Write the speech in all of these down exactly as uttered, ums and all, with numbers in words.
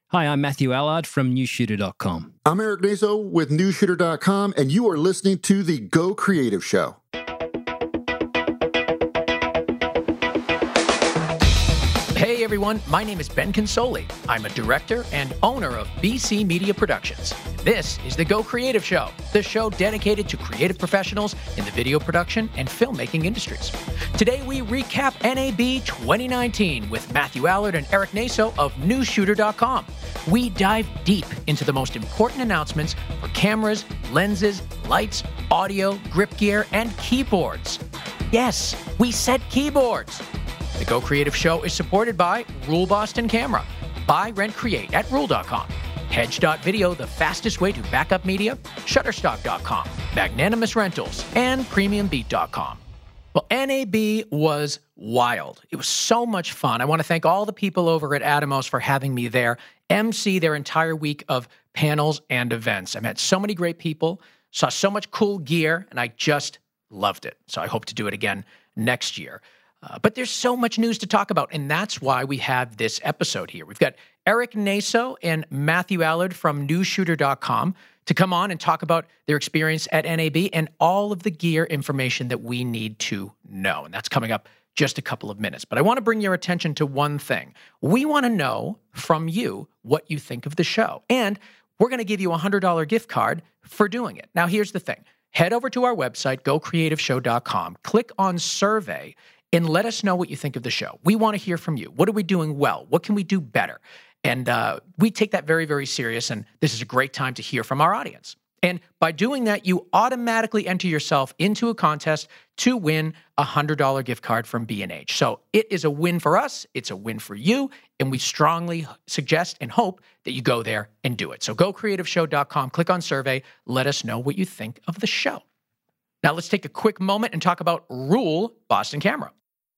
Hi, I'm Matthew Allard from New Shooter dot com. I'm Eric Naso with New Shooter dot com, and you are listening to the Go Creative Show. Hey everyone, my name is Ben Consoli. I'm a director and owner of B C Media Productions. This is the Go Creative Show, the show dedicated to creative professionals in the video production and filmmaking industries. Today we recap N A B twenty nineteen with Matthew Allard and Eric Naso of New Shooter dot com. We dive deep into the most important announcements for cameras, lenses, lights, audio, grip gear, and keyboards. Yes, we said keyboards. The Go Creative Show is supported by Rule Boston Camera, Buy, Rent, Create at Rule dot com, Hedge dot video, the fastest way to backup media, Shutterstock dot com, Magnanimous Rentals, and Premium Beat dot com. Well, N A B was wild. It was so much fun. I want to thank all the people over at Atomos for having me there, M C their entire week of panels and events. I met so many great people, saw so much cool gear, and I just loved it. So I hope to do it again next year. Uh, but there's so much news to talk about, and that's why we have this episode here. We've got Eric Naso and Matthew Allard from New Shooter dot com to come on and talk about their experience at N A B and all of the gear information that we need to know. And that's coming up just a couple of minutes. But I want to bring your attention to one thing. We want to know from you what you think of the show. And we're going to give you a one hundred dollars gift card for doing it. Now, here's the thing. Head over to our website, go creative show dot com, click on survey, and let us know what you think of the show. We want to hear from you. What are we doing well? What can we do better? And uh, we take that very, very serious, and this is a great time to hear from our audience. And by doing that, you automatically enter yourself into a contest to win a one hundred dollars gift card from B and H. So it is a win for us. It's a win for you. And we strongly suggest and hope that you go there and do it. So go creative show dot com, click on survey, let us know what you think of the show. Now let's take a quick moment and talk about Rule Boston Camera.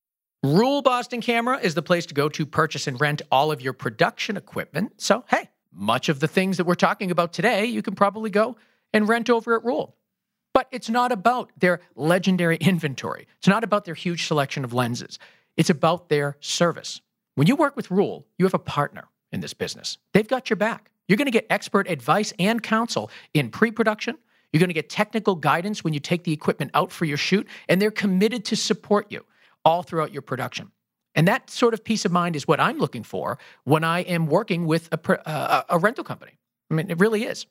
Rule Boston Camera is the place to go to purchase and rent all of your production equipment. So, hey, much of the things that we're talking about today, you can probably go and rent over at Rule. But it's not about their legendary inventory. It's not about their huge selection of lenses. It's about their service. When you work with Rule, you have a partner in this business. They've got your back. You're going to get expert advice and counsel in pre-production. You're going to get technical guidance when you take the equipment out for your shoot, and they're committed to support you all throughout your production. And that sort of peace of mind is what I'm looking for when I am working with a, uh, a rental company. I mean, it really is.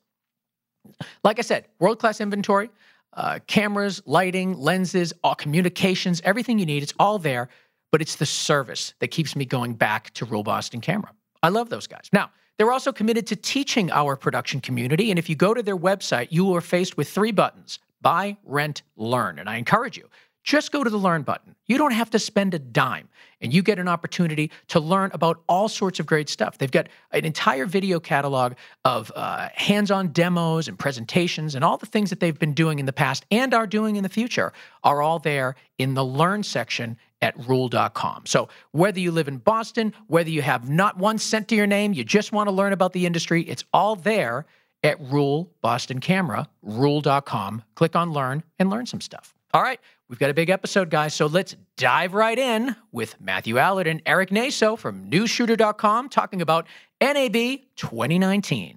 Like I said, world-class inventory, uh, cameras, lighting, lenses, all communications, everything you need, it's all there, but it's the service that keeps me going back to Rule Boston Camera. I love those guys. Now, they're also committed to teaching our production community, and if you go to their website, you are faced with three buttons: buy, rent, learn. And I encourage you, just go to the Learn button. You don't have to spend a dime, and you get an opportunity to learn about all sorts of great stuff. They've got an entire video catalog of uh, hands-on demos and presentations, and all the things that they've been doing in the past and are doing in the future are all there in the Learn section at rule dot com. So whether you live in Boston, whether you have not one cent to your name, you just want to learn about the industry, it's all there at Rule Boston Camera, rule dot com. Click on Learn and learn some stuff. All right, we've got a big episode, guys, so let's dive right in with Matthew Allard and Eric Naso from New Shooter dot com talking about N A B twenty nineteen.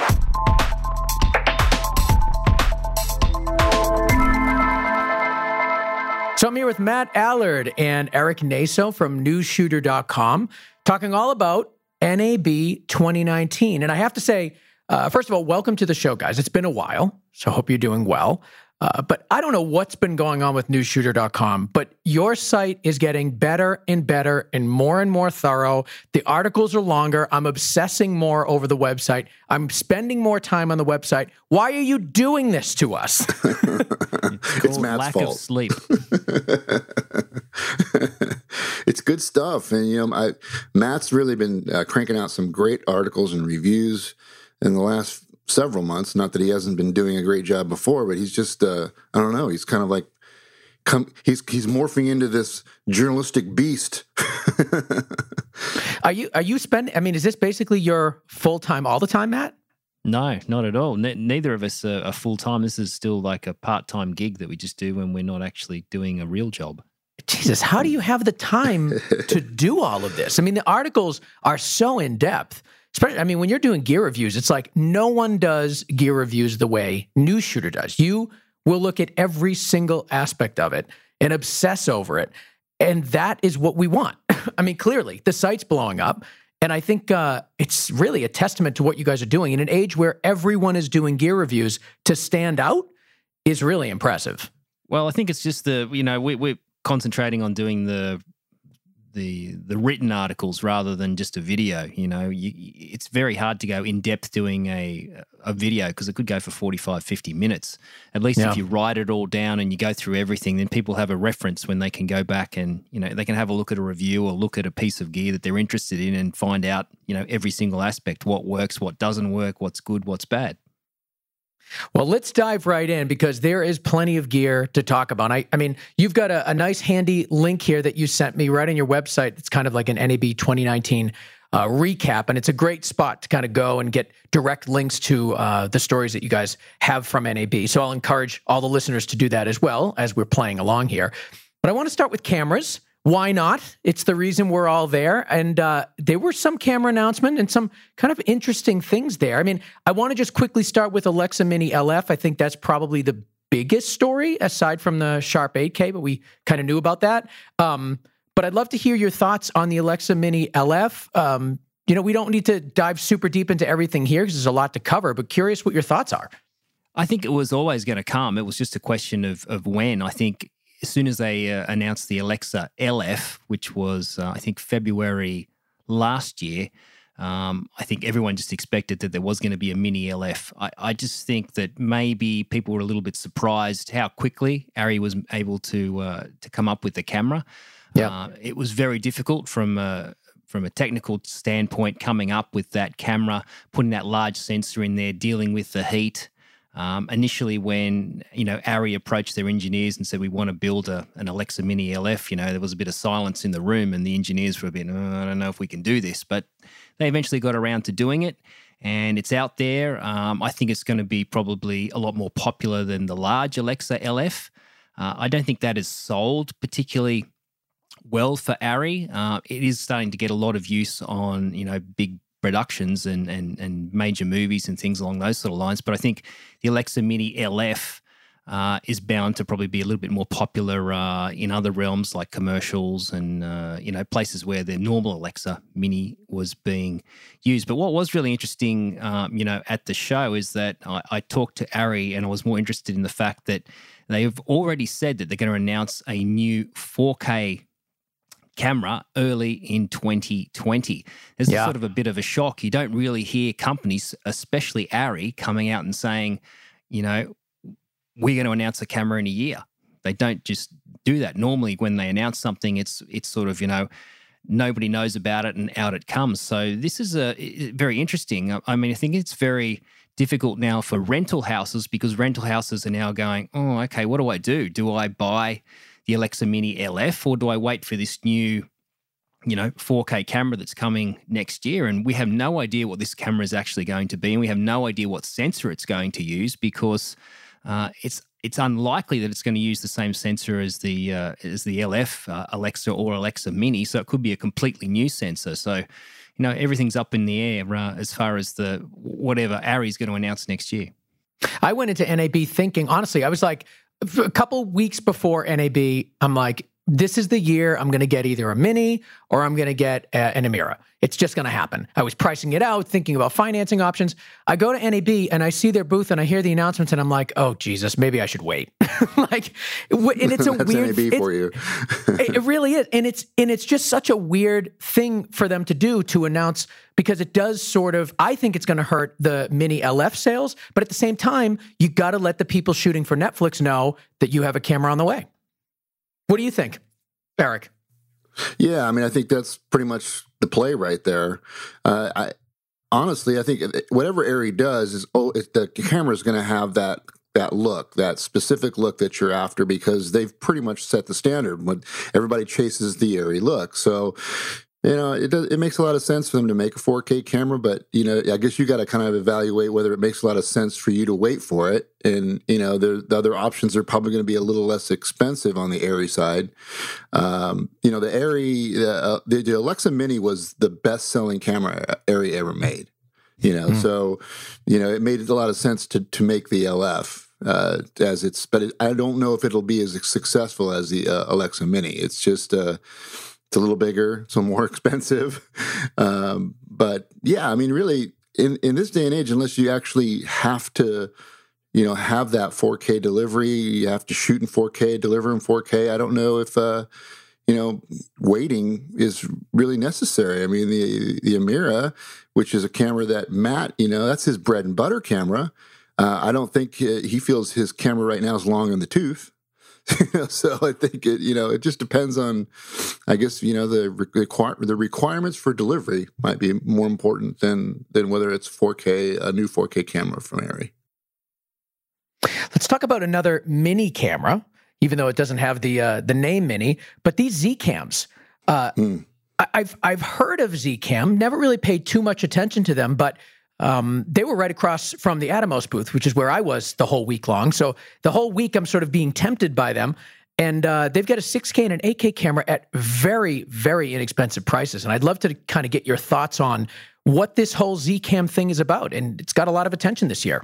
So I'm here with Matt Allard and Eric Naso from New Shooter dot com talking all about N A B twenty nineteen. And I have to say, uh, first of all, welcome to the show, guys. It's been a while, so I hope you're doing well. Uh, but I don't know what's been going on with New Shooter dot com, but your site is getting better and better and more and more thorough. The articles are longer. I'm obsessing more over the website. I'm spending more time on the website. Why are you doing this to us? It's, it's Matt's lack fault. of sleep. It's good stuff. And, you know, I, Matt's really been uh, cranking out some great articles and reviews in the last several months. Not that he hasn't been doing a great job before, but he's just, uh, I don't know, he's kind of like, come, he's he's morphing into this journalistic beast. Are you, are you spending, I mean, is this basically your full-time all the time, Matt? No, not at all. Ne- neither of us are, are full-time. This is still like a part-time gig that we just do when we're not actually doing a real job. Jesus, how do you have the time to do all of this? I mean, the articles are so in-depth. Especially, I mean, when you're doing gear reviews, it's like no one does gear reviews the way News Shooter does. You will look at every single aspect of it and obsess over it. And that is what we want. I mean, clearly, the site's blowing up. And I think uh, it's really a testament to what you guys are doing. In an age where everyone is doing gear reviews, to stand out is really impressive. Well, I think it's just the, you know, we, we're concentrating on doing the the the written articles rather than just a video. You know, you, it's very hard to go in depth doing a a video because it could go for forty-five, fifty minutes. At least Yeah. if you write it all down and you go through everything, then people have a reference when they can go back and, you know, they can have a look at a review or look at a piece of gear that they're interested in and find out, you know, every single aspect, what works, what doesn't work, what's good, what's bad. Well, let's dive right in because there is plenty of gear to talk about. I, I mean, you've got a, a nice handy link here that you sent me right on your website. It's kind of like an N A B twenty nineteen uh, recap, and it's a great spot to kind of go and get direct links to uh, the stories that you guys have from N A B. So I'll encourage all the listeners to do that as well as we're playing along here. But I want to start with cameras. Why not? It's the reason we're all there. And uh, there were some camera announcement and some kind of interesting things there. I mean, I want to just quickly start with Alexa Mini L F. I think that's probably the biggest story aside from the Sharp eight K, but we kind of knew about that. Um, but I'd love to hear your thoughts on the Alexa Mini L F. Um, you know, we don't need to dive super deep into everything here because there's a lot to cover, but curious what your thoughts are. I think it was always going to come. It was just a question of of when. I think as soon as they uh, announced the Alexa L F, which was, uh, I think, February last year, um, I think everyone just expected that there was going to be a mini L F. I, I just think that maybe people were a little bit surprised how quickly Arri was able to uh, to come up with the camera. Yeah, uh, it was very difficult from a, from a technical standpoint coming up with that camera, putting that large sensor in there, dealing with the heat. Um, initially, when you know Arri approached their engineers and said we want to build a, an Alexa Mini L F, you know there was a bit of silence in the room, and the engineers were a bit, oh, I don't know if we can do this, but they eventually got around to doing it, and it's out there. Um, I think it's going to be probably a lot more popular than the large Alexa L F. Uh, I don't think that is sold particularly well for Arri. Uh, it is starting to get a lot of use on you know big productions and, and and major movies and things along those sort of lines. But I think the Alexa Mini L F uh, is bound to probably be a little bit more popular uh, in other realms like commercials and uh, you know places where the normal Alexa Mini was being used. But what was really interesting, um, you know, at the show is that I, I talked to Arri and I was more interested in the fact that they've already said that they're going to announce a new four K camera early in twenty twenty. There's Yeah. sort of a bit of a shock. You don't really hear companies, especially Arri, coming out and saying, you know, we're going to announce a camera in a year. They don't just do that. Normally when they announce something, it's it's sort of, you know, nobody knows about it and out it comes. So this is a very interesting. I mean, I think it's very difficult now for rental houses because rental houses are now going, oh, okay, what do I do? Do I buy the Alexa Mini L F, or do I wait for this new, you know, four K camera that's coming next year? And we have no idea what this camera is actually going to be, and we have no idea what sensor it's going to use because uh, it's it's unlikely that it's going to use the same sensor as the uh, as the L F, uh, Alexa or Alexa Mini. So it could be a completely new sensor. So, you know, everything's up in the air uh, as far as the whatever Arri's going to announce next year. I went into N A B thinking, honestly, I was like, a couple weeks before N A B, I'm like, this is the year I'm going to get either a Mini or I'm going to get a, an Amira. It's just going to happen. I was pricing it out, thinking about financing options. I go to N A B and I see their booth and I hear the announcements and I'm like, oh, Jesus, maybe I should wait. like, and it's a That's weird N A B for you. it, it really is. And it's, and it's just such a weird thing for them to do to announce because it does sort of, I think it's going to hurt the Mini L F sales. But at the same time, you got to let the people shooting for Netflix know that you have a camera on the way. What do you think, Eric? Yeah, I mean, I think that's pretty much the play right there. Uh, I honestly, I think whatever Arri does is, oh, it, the camera is going to have that that look, that specific look that you're after, because they've pretty much set the standard when everybody chases the Arri look. So You know, it does, it makes a lot of sense for them to make a four K camera, but, you know, I guess you got to kind of evaluate whether it makes a lot of sense for you to wait for it. And, you know, the, the other options are probably going to be a little less expensive on the Arri side. Um, you know, the Arri, uh, the, the Alexa Mini was the best-selling camera Arri ever made. You know, mm. so, you know, it made a lot of sense to to make the L F uh, as it's, but it, I don't know if it'll be as successful as the uh, Alexa Mini. It's just, uh, it's a little bigger, so more expensive. Um, but yeah, I mean, really, in, in this day and age, unless you actually have to, you know, have that four K delivery, you have to shoot in four K, deliver in four K. I don't know if, uh, you know, waiting is really necessary. I mean, the the Amira, which is a camera that Matt, you know, that's his bread and butter camera. Uh, I don't think he feels his camera right now is long in the tooth. So I think it, you know, it just depends on, I guess, you know, the require the requirements for delivery might be more important than than whether it's four K, a new four K camera from Arri. Let's talk about another mini camera, even though it doesn't have the uh, the name Mini, but these Zcams. Uh, mm. I, I've I've heard of Zcam, never really paid too much attention to them, but Um, they were right across from the Atomos booth, which is where I was the whole week long. So the whole week I'm sort of being tempted by them. And uh, they've got a six K and an eight K camera at very, very inexpensive prices. And I'd love to kind of get your thoughts on what this whole Zcam thing is about. And it's got a lot of attention this year.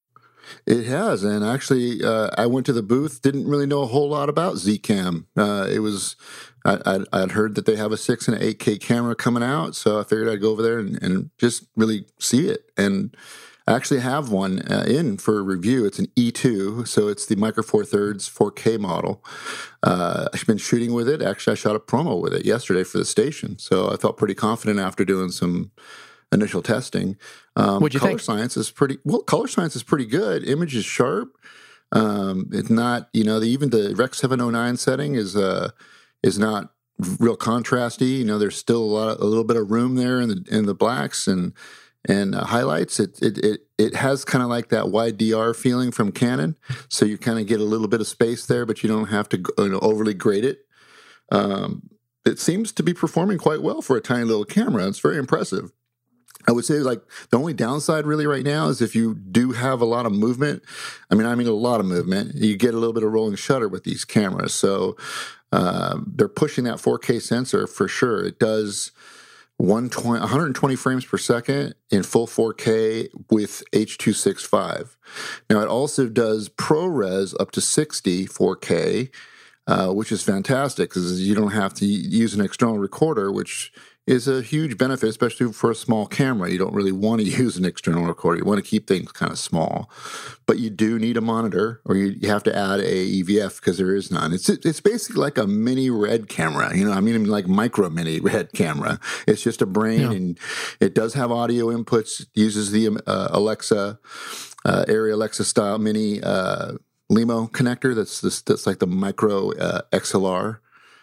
It has. And actually, uh, I went to the booth, didn't really know a whole lot about Zcam. Uh, it was... I, I'd, I'd heard that they have a six and an eight K camera coming out, so I figured I'd go over there and, and just really see it. And I actually have one uh, in for review. It's an E two, so it's the Micro Four Thirds four K model. Uh, I've been shooting with it. Actually, I shot a promo with it yesterday for the station, so I felt pretty confident after doing some initial testing. Um, What'd you color think? science is pretty well. Color science is pretty good. Image is sharp. Um, it's not, you know, the, even the Rec seven oh nine setting is uh, is not real contrasty. You know, there's still a lot, a little bit of room there in the in the blacks and and uh, highlights. It it it it has kind of like that wide D R feeling from Canon. So you kind of get a little bit of space there, but you don't have to, you know, overly grade it. Um, it seems to be performing quite well for a tiny little camera. It's very impressive. I would say, like, the only downside really right now is if you do have a lot of movement. I mean, I mean a lot of movement. You get a little bit of rolling shutter with these cameras. So uh, they're pushing that four K sensor for sure. It does one hundred twenty frames per second in full four K with H two sixty-five. Now, it also does ProRes up to sixty four K, uh, which is fantastic because you don't have to use an external recorder, which is a huge benefit, especially for a small camera. You don't really want to use an external recorder. You want to keep things kind of small. But you do need a monitor, or you, you have to add a E V F because there is none. It's it's basically like a mini RED camera. You know, I mean, like micro mini RED camera. It's just a brain, yeah. And it does have audio inputs. It uses the uh, Alexa, uh, Arri Alexa style mini uh, Limo connector. That's this, that's like the micro uh, X L R.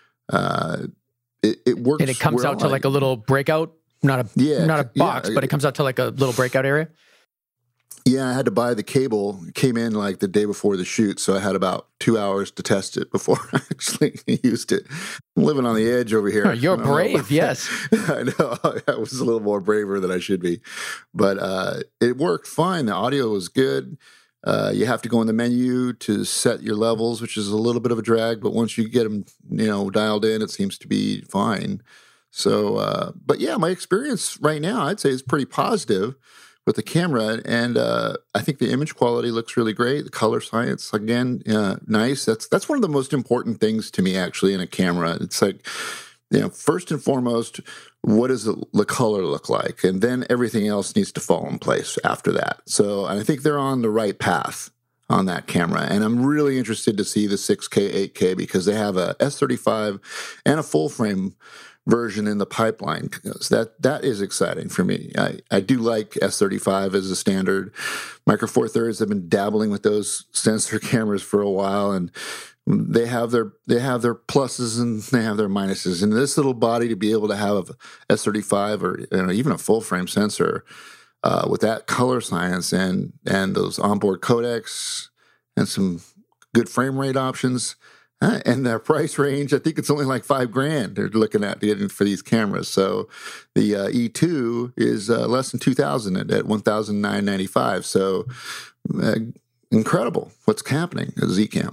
Uh, It, it works, and it comes well. out to like a little breakout, not a yeah, not a box, yeah. but it comes out to like a little breakout area. Yeah, I had to buy the cable. It came in like the day before the shoot, so I had about two hours to test it before I actually used it. I'm living on the edge over here. Oh, you're brave, yes. I know. I was a little more braver than I should be, but uh, it worked fine. The audio was good. Uh, you have to go in the menu to set your levels, which is a little bit of a drag, but once you get them, you know, dialed in, it seems to be fine. So, uh, but yeah, my experience right now, I'd say is pretty positive with the camera, and uh, I think the image quality looks really great. The color science, again, uh, nice. That's that's one of the most important things to me, actually, in a camera. It's like, you know, first and foremost, what does the, the color look like? And then everything else needs to fall in place after that. So I think they're on the right path on that camera. And I'm really interested to see the six K, eight K, because they have a S thirty-five and a full frame version in the pipeline. So that that is exciting for me. I, I do like S thirty-five as a standard. Micro Four Thirds have been dabbling with those sensor cameras for a while, and they have their they have their pluses and they have their minuses. And this little body, to be able to have a S thirty-five or, you know, even a full frame sensor uh, with that color science and and those onboard codecs and some good frame rate options, Uh, and their price range, I think it's only like five grand they're looking at getting for these cameras. So the uh, E two is uh, less than two thousand at, at one thousand nine hundred ninety-five dollars. So uh, incredible what's happening at Zcam.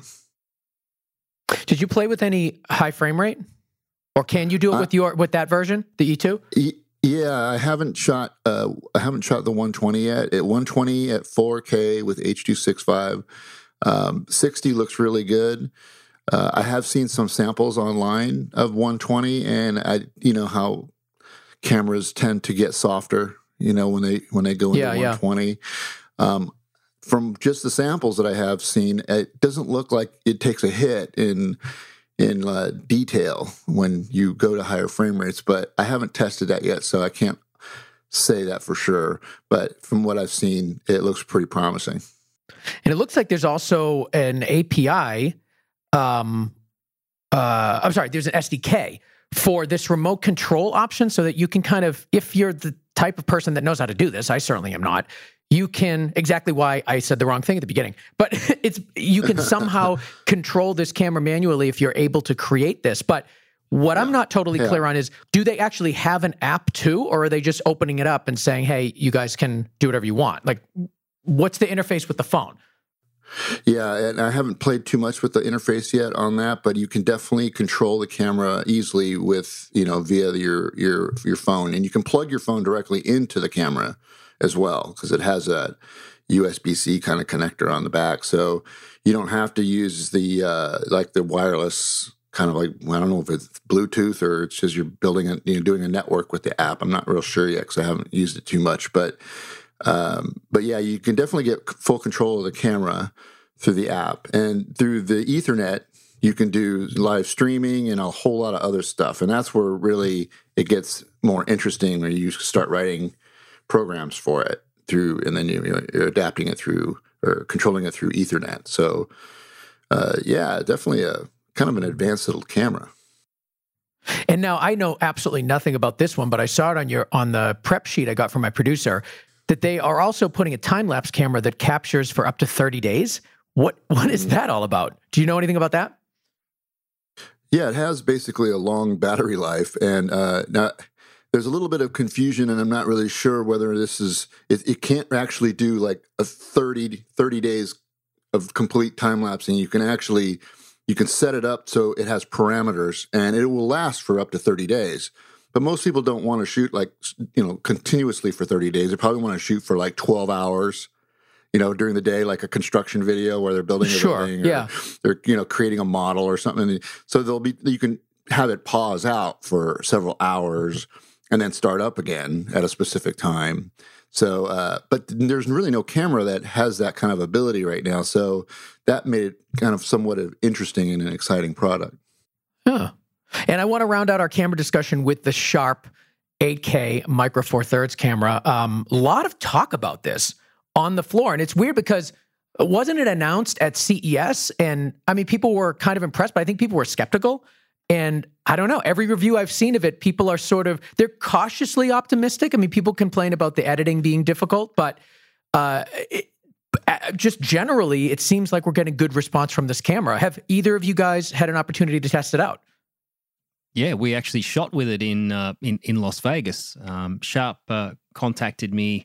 Did you play with any high frame rate? Or can you do it uh, with your with that version, the E two? E- yeah, I haven't shot uh, I haven't shot the one twenty yet. At one twenty at four K with H two sixty-five, um, sixty looks really good. Uh, I have seen some samples online of one twenty, and I, you know how cameras tend to get softer, you know, when they when they go into yeah, one twenty. Yeah. Um, from just the samples that I have seen, it doesn't look like it takes a hit in in uh, detail when you go to higher frame rates. But I haven't tested that yet, so I can't say that for sure. But from what I've seen, it looks pretty promising. And it looks like there's also an A P I. Um, uh, I'm sorry, there's an S D K for this remote control option so that you can kind of, if you're the type of person that knows how to do this, I certainly am not, you can, exactly why I said the wrong thing at the beginning, but it's, you can somehow control this camera manually if you're able to create this. But what yeah. I'm not totally yeah. clear on is, do they actually have an app too, or are they just opening it up and saying, hey, you guys can do whatever you want? Like, what's the interface with the phone? Yeah, and I haven't played too much with the interface yet on that, but you can definitely control the camera easily with, you know, via your your your phone, and you can plug your phone directly into the camera as well because it has a U S B C kind of connector on the back, so you don't have to use the uh, like the wireless kind of like, I don't know if it's Bluetooth or it's just you're building a, you know, doing a network with the app. I'm not real sure yet because I haven't used it too much, but. Um, but yeah, you can definitely get full control of the camera through the app, and through the Ethernet, you can do live streaming and a whole lot of other stuff. And that's where really it gets more interesting when you start writing programs for it through, and then you know, you're adapting it through or controlling it through Ethernet. So, uh, yeah, definitely a kind of an advanced little camera. And now I know absolutely nothing about this one, but I saw it on your on the prep sheet I got from my producer, that they are also putting a time-lapse camera that captures for up to thirty days. What What is that all about? Do you know anything about that? Yeah, it has basically a long battery life. And uh, now there's a little bit of confusion, and I'm not really sure whether this is, it, it can't actually do like a thirty, thirty days of complete time-lapse. And you can actually, you can set it up so it has parameters, and it will last for up to thirty days. But most people don't want to shoot like, you know, continuously for thirty days. They probably want to shoot for like twelve hours, you know, during the day, like a construction video where they're building a sure, building, or yeah. they're, you know, creating a model or something. So they'll be, you can have it pause out for several hours and then start up again at a specific time. So, uh, but there's really no camera that has that kind of ability right now. So that made it kind of somewhat of interesting and an exciting product. Huh. And I want to round out our camera discussion with the Sharp eight K Micro Four Thirds camera. Um, a lot of talk about this on the floor. And it's weird because wasn't it announced at C E S? And I mean, people were kind of impressed, but I think people were skeptical. And I don't know, every review I've seen of it, people are sort of, they're cautiously optimistic. I mean, people complain about the editing being difficult, but uh, it, just generally, it seems like we're getting good response from this camera. Have either of you guys had an opportunity to test it out? Yeah, we actually shot with it in uh, in, in Las Vegas. Um, Sharp uh, contacted me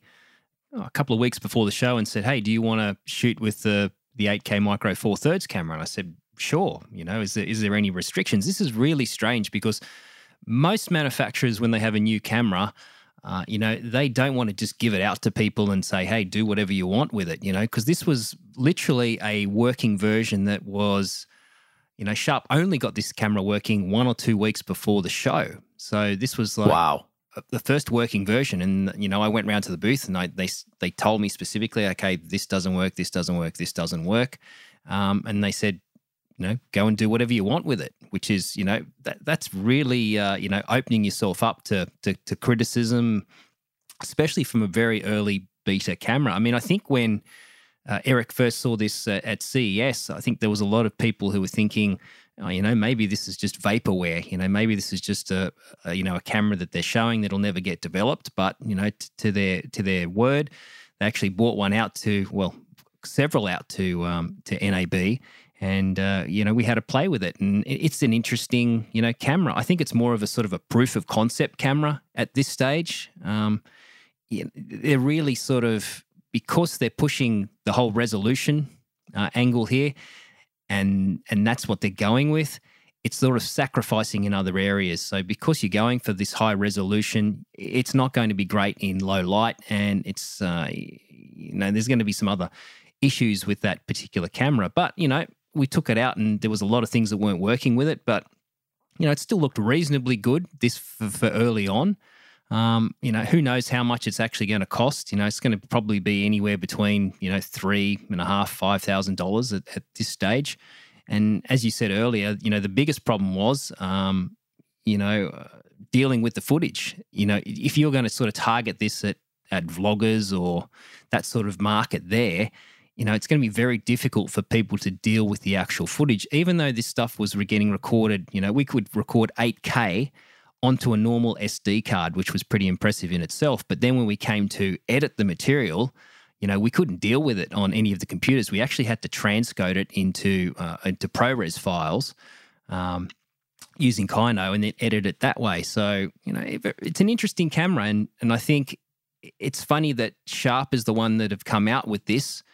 a couple of weeks before the show and said, "Hey, do you want to shoot with the the eight K Micro Four Thirds camera?" And I said, "Sure." You know, is there is there any restrictions? This is really strange because most manufacturers, when they have a new camera, uh, you know, they don't want to just give it out to people and say, "Hey, do whatever you want with it." You know, because this was literally a working version that was. You know, Sharp only got this camera working one or two weeks before the show. So this was like wow. the first working version. And, you know, I went around to the booth and I, they they told me specifically, okay, this doesn't work, this doesn't work, this doesn't work. Um, and they said, you know, go and do whatever you want with it, which is, you know, that that's really, uh, you know, opening yourself up to, to to criticism, especially from a very early beta camera. I mean, I think when Uh, Eric first saw this uh, at C E S, I think there was a lot of people who were thinking, oh, you know, maybe this is just vaporware. You know, maybe this is just a, a you know a camera that they're showing that'll never get developed. But you know, t- to their to their word, they actually bought one out to well, several out to um, to N A B, And, uh, you know, we had to play with it. And it's an interesting, you know, camera. I think it's more of a sort of a proof of concept camera at this stage. Um, they're really sort of, because they're pushing the whole resolution uh, angle here, and and that's what they're going with, it's sort of sacrificing in other areas. So because you're going for this high resolution, it's not going to be great in low light, and it's, uh, you know, there's going to be some other issues with that particular camera. But, you know, we took it out and there was a lot of things that weren't working with it, but, you know, it still looked reasonably good this for, for early on. Um, you know, who knows how much it's actually going to cost? You know, it's going to probably be anywhere between, you know, three and a half, five thousand dollars at, at this stage. And as you said earlier, you know, the biggest problem was, um, you know, uh, dealing with the footage. You know, if you're going to sort of target this at, at vloggers or that sort of market there, you know, it's going to be very difficult for people to deal with the actual footage. Even though this stuff was getting recorded, you know, we could record eight K onto a normal S D card, which was pretty impressive in itself. But then when we came to edit the material, you know, we couldn't deal with it on any of the computers. We actually had to transcode it into uh, into ProRes files um, using Kino and then edit it that way. So, you know, it, it's an interesting camera. And, and I think it's funny that Sharp is the one that have come out with this.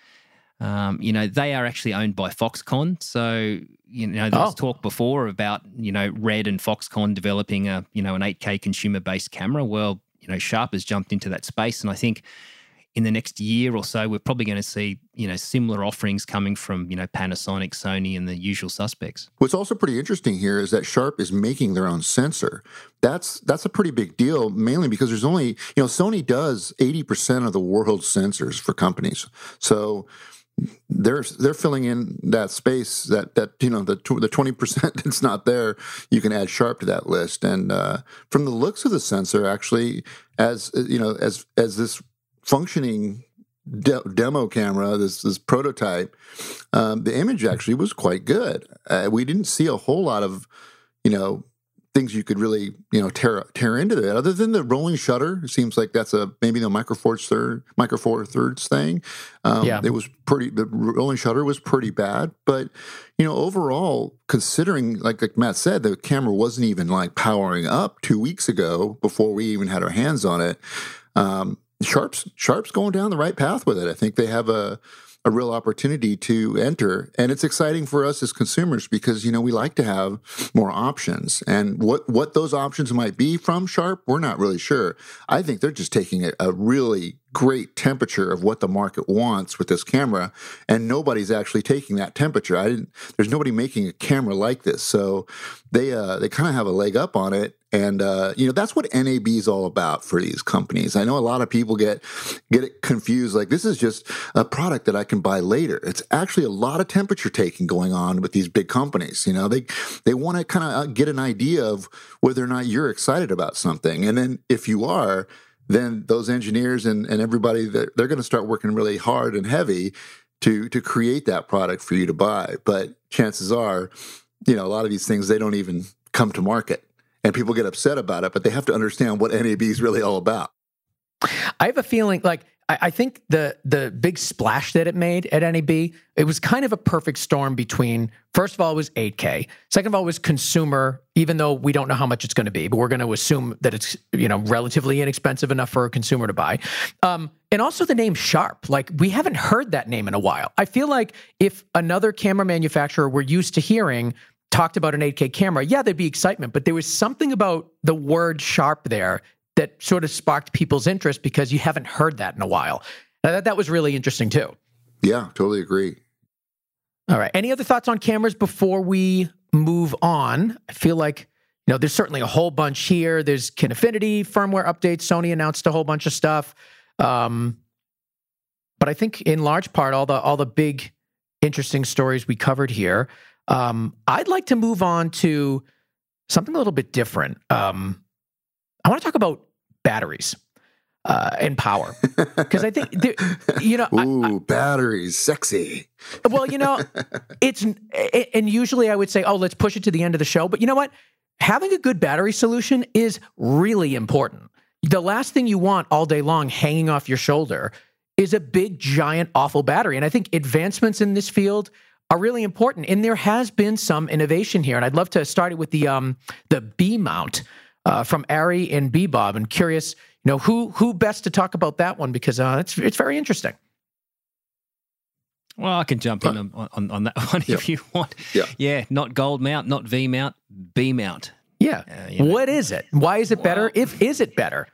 Um, you know, they are actually owned by Foxconn. So, you know, there was oh. talk before about, you know, Red and Foxconn developing a, you know, an eight K consumer-based camera. Well, you know, Sharp has jumped into that space. And I think in the next year or so, we're probably going to see, you know, similar offerings coming from, you know, Panasonic, Sony, and the usual suspects. What's also pretty interesting here is that Sharp is making their own sensor. That's that's a pretty big deal, mainly because there's only, you know, Sony does eighty percent of the world's sensors for companies. So they're they're filling in that space that that you know the the twenty percent that's not there. You can add Sharp to that list, and uh, from the looks of the sensor, actually, as you know, as as this functioning de- demo camera, this this prototype, um, the image actually was quite good. Uh, we didn't see a whole lot of, you know, things you could really, you know, tear tear into it. Other than the rolling shutter, it seems like that's a maybe the micro four thirds micro four thirds thing. Um, yeah, it was pretty. The rolling shutter was pretty bad, but you know, overall, considering like like Matt said, the camera wasn't even like powering up two weeks ago before we even had our hands on it. Um, Sharp's Sharp's going down the right path with it. I think they have a a real opportunity to enter. And it's exciting for us as consumers because, you know, we like to have more options. And what, what those options might be from Sharp, we're not really sure. I think they're just taking a, a really great temperature of what the market wants with this camera, and nobody's actually taking that temperature. I didn't, there's nobody making a camera like this. So they uh, they kind of have a leg up on it. And, uh, you know, that's what N A B is all about for these companies. I know a lot of people get get it confused. Like, this is just a product that I can buy later. It's actually a lot of temperature taking going on with these big companies. You know, they they want to kind of get an idea of whether or not you're excited about something. And then if you are, then those engineers and, and everybody, they're, they're going to start working really hard and heavy to to create that product for you to buy. But chances are, you know, a lot of these things, they don't even come to market. And people get upset about it, but they have to understand what N A B is really all about. I have a feeling, like, I, I think the the big splash that it made at N A B, it was kind of a perfect storm between, first of all, it was eight K. Second of all, it was consumer, even though we don't know how much it's going to be, but we're going to assume that it's, you know, relatively inexpensive enough for a consumer to buy. Um, and also the name Sharp. Like, we haven't heard that name in a while. I feel like if another camera manufacturer we're used to hearing talked about an eight K camera, yeah, there'd be excitement, but there was something about the word Sharp there that sort of sparked people's interest because you haven't heard that in a while. And I thought that was really interesting too. Yeah, totally agree. All right. Any other thoughts on cameras before we move on? I feel like, you know, there's certainly a whole bunch here. There's Kinefinity firmware updates. Sony announced a whole bunch of stuff. Um, but I think in large part, all the all the big, interesting stories we covered here. Um, I'd like to move on to something a little bit different. Um, I want to talk about batteries uh, and power, because I think, you know, ooh, I, I, batteries, sexy. Well, you know, it's it, and usually I would say, oh, let's push it to the end of the show. But you know what? Having a good battery solution is really important. The last thing you want all day long hanging off your shoulder is a big, giant, awful battery. And I think advancements in this field are really important. And there has been some innovation here. And I'd love to start it with the um, the B mount uh, from Arri and Bebob. I'm curious, you know, who who best to talk about that one, because uh, it's it's very interesting. Well, I can jump in on, on, on that one Yep. if you want. Yeah. Yeah, not gold mount, not V mount, B mount. Yeah. Uh, you know. What is it? Why is it better? Well- If is it better?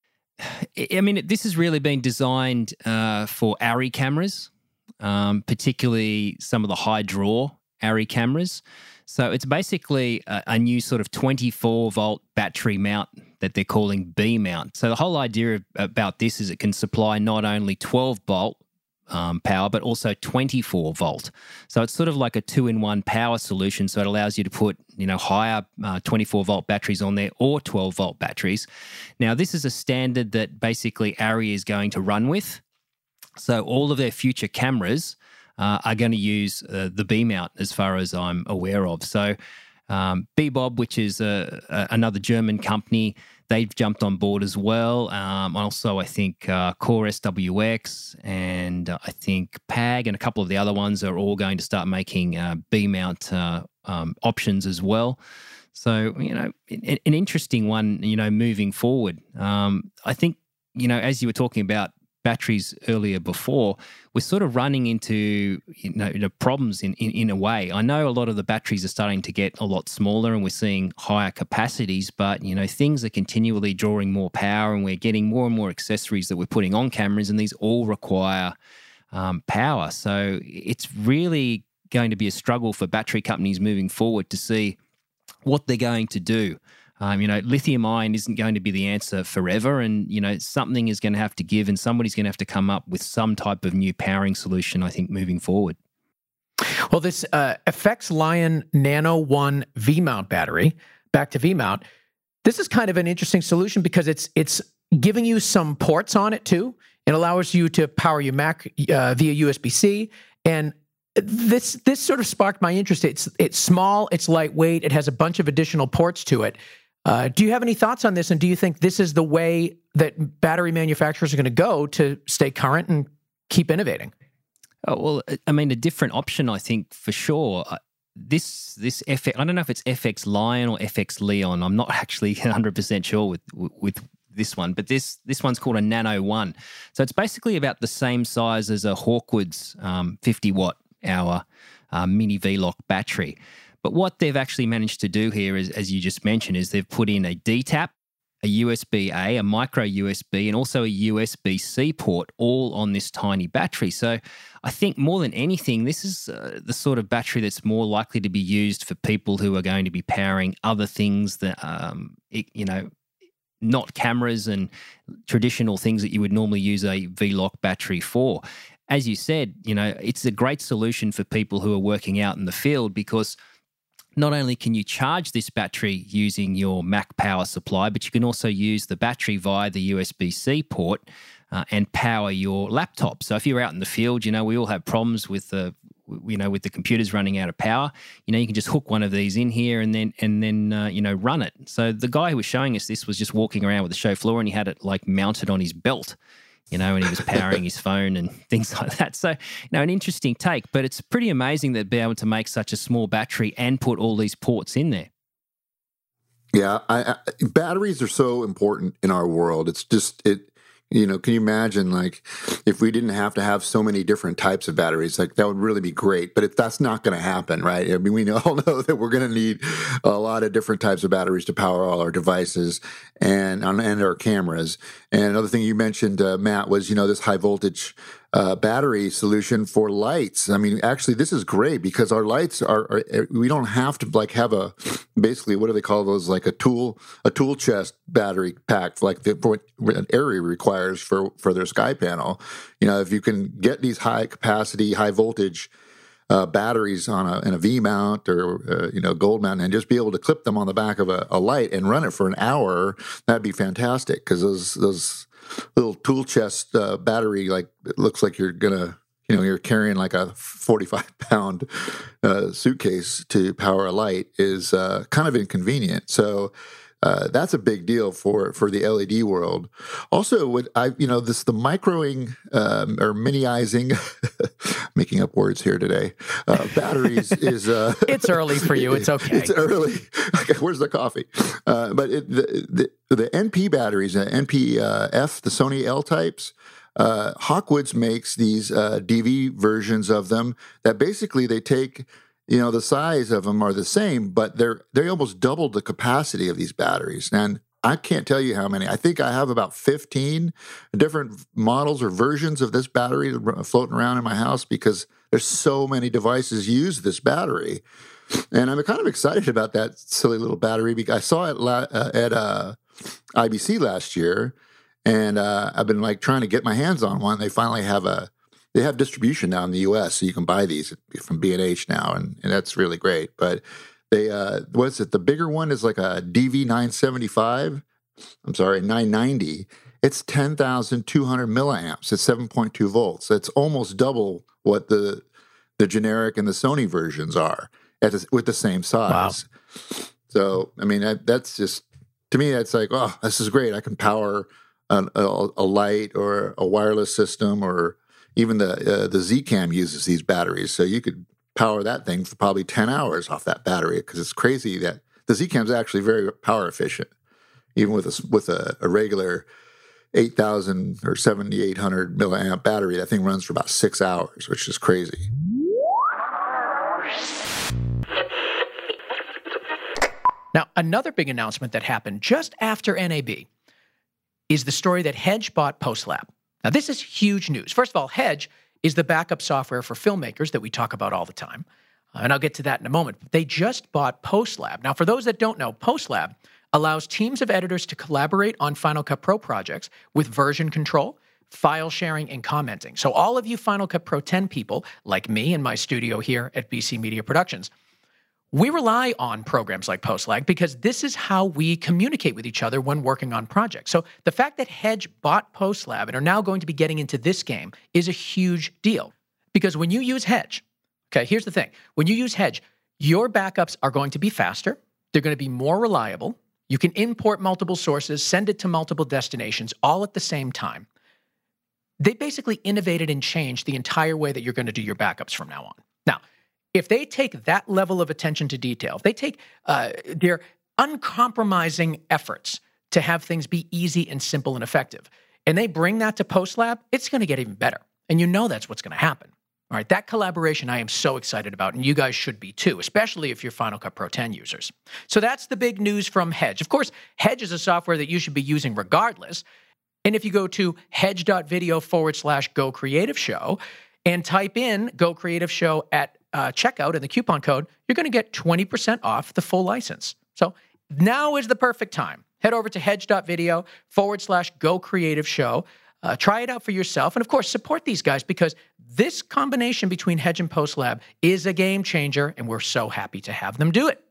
I I mean, this has really been designed uh, for Arri cameras, um, particularly some of the high draw Arri cameras. So it's basically a, a new sort of twenty-four volt battery mount that they're calling B mount. So the whole idea of, about this is it can supply not only twelve volt um, power, but also twenty-four volt. So it's sort of like a two-in-one power solution. So it allows you to put, you know, higher uh, twenty-four volt batteries on there or twelve volt batteries. Now, this is a standard that basically Arri is going to run with. So all of their future cameras uh, are going to use uh, the B mount, as far as I'm aware of. So um, Bebob, which is a, a, another German company, they've jumped on board as well. Um, also, I think uh, Core S W X and uh, I think P A G and a couple of the other ones are all going to start making uh, B mount uh, um, options as well. So, you know, an, an interesting one, you know, moving forward. Um, I think, you know, as you were talking about batteries earlier before, we're sort of running into, you know, you know problems in, in, in a way. I know a lot of the batteries are starting to get a lot smaller and we're seeing higher capacities, but, you know, things are continually drawing more power and we're getting more and more accessories that we're putting on cameras, and these all require um, power. So it's really going to be a struggle for battery companies moving forward to see what they're going to do. Um, you know, lithium ion isn't going to be the answer forever, and, you know, something is going to have to give and somebody's going to have to come up with some type of new powering solution, I think, moving forward. Well, this uh, F X Lion Nano one V-mount battery, back to V-mount, this is kind of an interesting solution because it's it's giving you some ports on it too. It allows you to power your Mac uh, via U S B C, and this this sort of sparked my interest. It's it's small, it's lightweight, it has a bunch of additional ports to it. Uh, do you have any thoughts on this, and do you think this is the way that battery manufacturers are going to go to stay current and keep innovating? Oh, well, I mean, a different option, I think, for sure. Uh, This this F X, I don't know if it's F X Lion or F X Leon. I'm not actually one hundred percent sure with with this one, but this this one's called a Nano one. So it's basically about the same size as a Hawkwood's um, fifty watt hour uh, mini V-Lock battery. But what they've actually managed to do here is, as you just mentioned, is they've put in a D TAP, a U S B A, a micro U S B, and also a U S B C port, all on this tiny battery. So I think more than anything, this is uh, the sort of battery that's more likely to be used for people who are going to be powering other things that, um, it, you know, not cameras and traditional things that you would normally use a V-Lock battery for. As you said, you know, it's a great solution for people who are working out in the field, because not only can you charge this battery using your Mac power supply, but you can also use the battery via the U S B C port uh, and power your laptop. So if you're out in the field, you know, we all have problems with the, you know, with the computers running out of power. You know, you can just hook one of these in here and then, and then, uh, you know, run it. So the guy who was showing us this was just walking around with the show floor, and he had it like mounted on his belt, you know, and he was powering his phone and things like that. So, you know, an interesting take, but it's pretty amazing that be able to make such a small battery and put all these ports in there. Yeah, I, I, batteries are so important in our world. It's just, it, you know, can you imagine, like, if we didn't have to have so many different types of batteries, like, that would really be great. But if that's not going to happen, right? I mean, we all know that we're going to need a lot of different types of batteries to power all our devices and and our cameras. And another thing you mentioned, uh, Matt, was, you know, this high voltage uh, battery solution for lights. I mean, actually, this is great because our lights are, are we don't have to like have a basically what do they call those, like a tool a tool chest battery pack like the, what an Arri requires for for their Sky Panel. You know, if you can get these high capacity, high voltage uh, batteries on a in a V mount or uh, you know gold mount, and just be able to clip them on the back of a, a light and run it for an hour, that'd be fantastic. Because those those little tool chest uh, battery, like, it looks like you're gonna, you know, you're carrying like a forty-five pound uh, suitcase to power a light, is uh, kind of inconvenient. So uh, that's a big deal for for the L E D world. Also, with I, you know, this the microing um, or miniizing, making up words here today. Uh, batteries is... Uh, it's early for you. It's okay. It's early. Okay, where's the coffee? Uh, but it, the, the, the N P batteries, the N P F, the Sony L types, uh, Hawkwoods makes these uh, D V versions of them that basically they take... You know, the size of them are the same, but they're they almost doubled the capacity of these batteries. And I can't tell you how many. I think I have about fifteen different models or versions of this battery floating around in my house because there's so many devices use this battery. And I'm kind of excited about that silly little battery because I saw it la- uh, at uh, I B C last year, and uh, I've been like trying to get my hands on one. They finally have a They have distribution now in the U S, so you can buy these from B and H now, and, and that's really great. But they, uh, what's it? The bigger one is like a D V nine seventy-five. I'm sorry, nine ninety. It's ten thousand two hundred milliamps. It's seven point two volts. It's almost double what the the generic and the Sony versions are at the, with the same size. Wow. So, I mean, that, that's just, to me, that's like, oh, this is great. I can power a, a, a light or a wireless system, or even the uh, the Z-Cam uses these batteries, so you could power that thing for probably ten hours off that battery, because it's crazy that the Z-Cam is actually very power efficient. Even with a, with a, a regular eight thousand or seventy-eight hundred milliamp battery, that thing runs for about six hours, which is crazy. Now, another big announcement that happened just after N A B is the story that Hedge bought PostLab. Now, this is huge news. First of all, Hedge is the backup software for filmmakers that we talk about all the time. Uh, and I'll get to that in a moment. But they just bought PostLab. Now, for those that don't know, PostLab allows teams of editors to collaborate on Final Cut Pro projects with version control, file sharing, and commenting. So all of you Final Cut Pro ten people, like me in my studio here at B C Media Productions, we rely on programs like PostLab because this is how we communicate with each other when working on projects. So the fact that Hedge bought PostLab and are now going to be getting into this game is a huge deal. Because when you use Hedge, okay, here's the thing. When you use Hedge, your backups are going to be faster. They're going to be more reliable. You can import multiple sources, send it to multiple destinations, all at the same time. They basically innovated and changed the entire way that you're going to do your backups from now on. Now, if they take that level of attention to detail, if they take uh, their uncompromising efforts to have things be easy and simple and effective, and they bring that to PostLab, it's going to get even better. And you know that's what's going to happen. All right, that collaboration I am so excited about, and you guys should be too, especially if you're Final Cut Pro ten users. So that's the big news from Hedge. Of course, Hedge is a software that you should be using regardless. And if you go to hedge.video forward slash Go Creative Show and type in Go Creative Show at Uh, checkout and the coupon code, you're going to get twenty percent off the full license. So now is the perfect time. Head over to hedge.video forward slash Go Creative Show. Uh, try it out for yourself. And of course, support these guys because this combination between Hedge and PostLab is a game changer, and we're so happy to have them do it.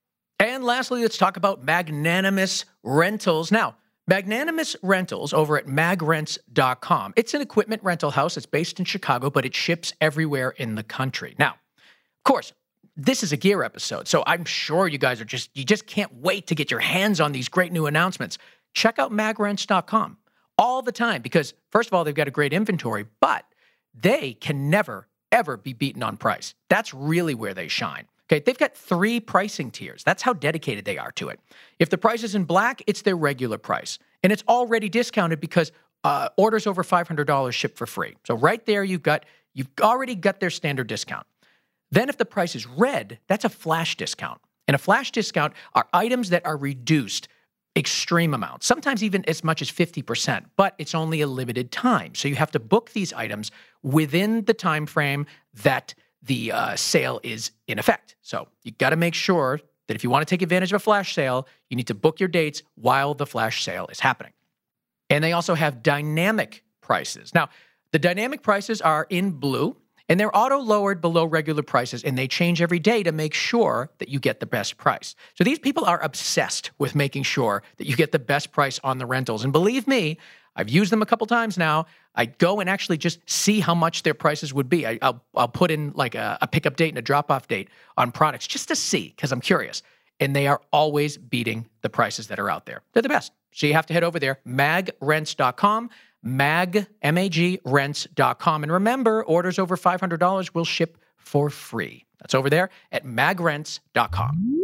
And lastly, let's talk about Magnanimous Rentals. Now, Magnanimous Rentals over at mag rents dot com. It's an equipment rental house. It's based in Chicago, but it ships everywhere in the country. Now, of course, this is a gear episode, so I'm sure you guys are just, you just can't wait to get your hands on these great new announcements. Check out mag rents dot com all the time because, first of all, they've got a great inventory, but they can never, ever be beaten on price. That's really where they shine. Okay, they've got three pricing tiers. That's how dedicated they are to it. If the price is in black, it's their regular price, and it's already discounted because uh, orders over five hundred dollars ship for free. So right there, you've got, you've already got their standard discount. Then if the price is red, that's a flash discount. And a flash discount are items that are reduced extreme amounts, sometimes even as much as fifty percent, but it's only a limited time. So you have to book these items within the time frame that the uh, sale is in effect. So you got to make sure that if you want to take advantage of a flash sale, you need to book your dates while the flash sale is happening. And they also have dynamic prices. Now, the dynamic prices are in blue, and they're auto-lowered below regular prices, and they change every day to make sure that you get the best price. So these people are obsessed with making sure that you get the best price on the rentals. And believe me, I've used them a couple times now. I go and actually just see how much their prices would be. I, I'll, I'll put in like a, a pickup date and a drop-off date on products just to see, because I'm curious. And they are always beating the prices that are out there. They're the best. So you have to head over there, mag rents dot com, mag, M A G, rents dot com. And remember, orders over five hundred dollars will ship for free. That's over there at mag rents dot com.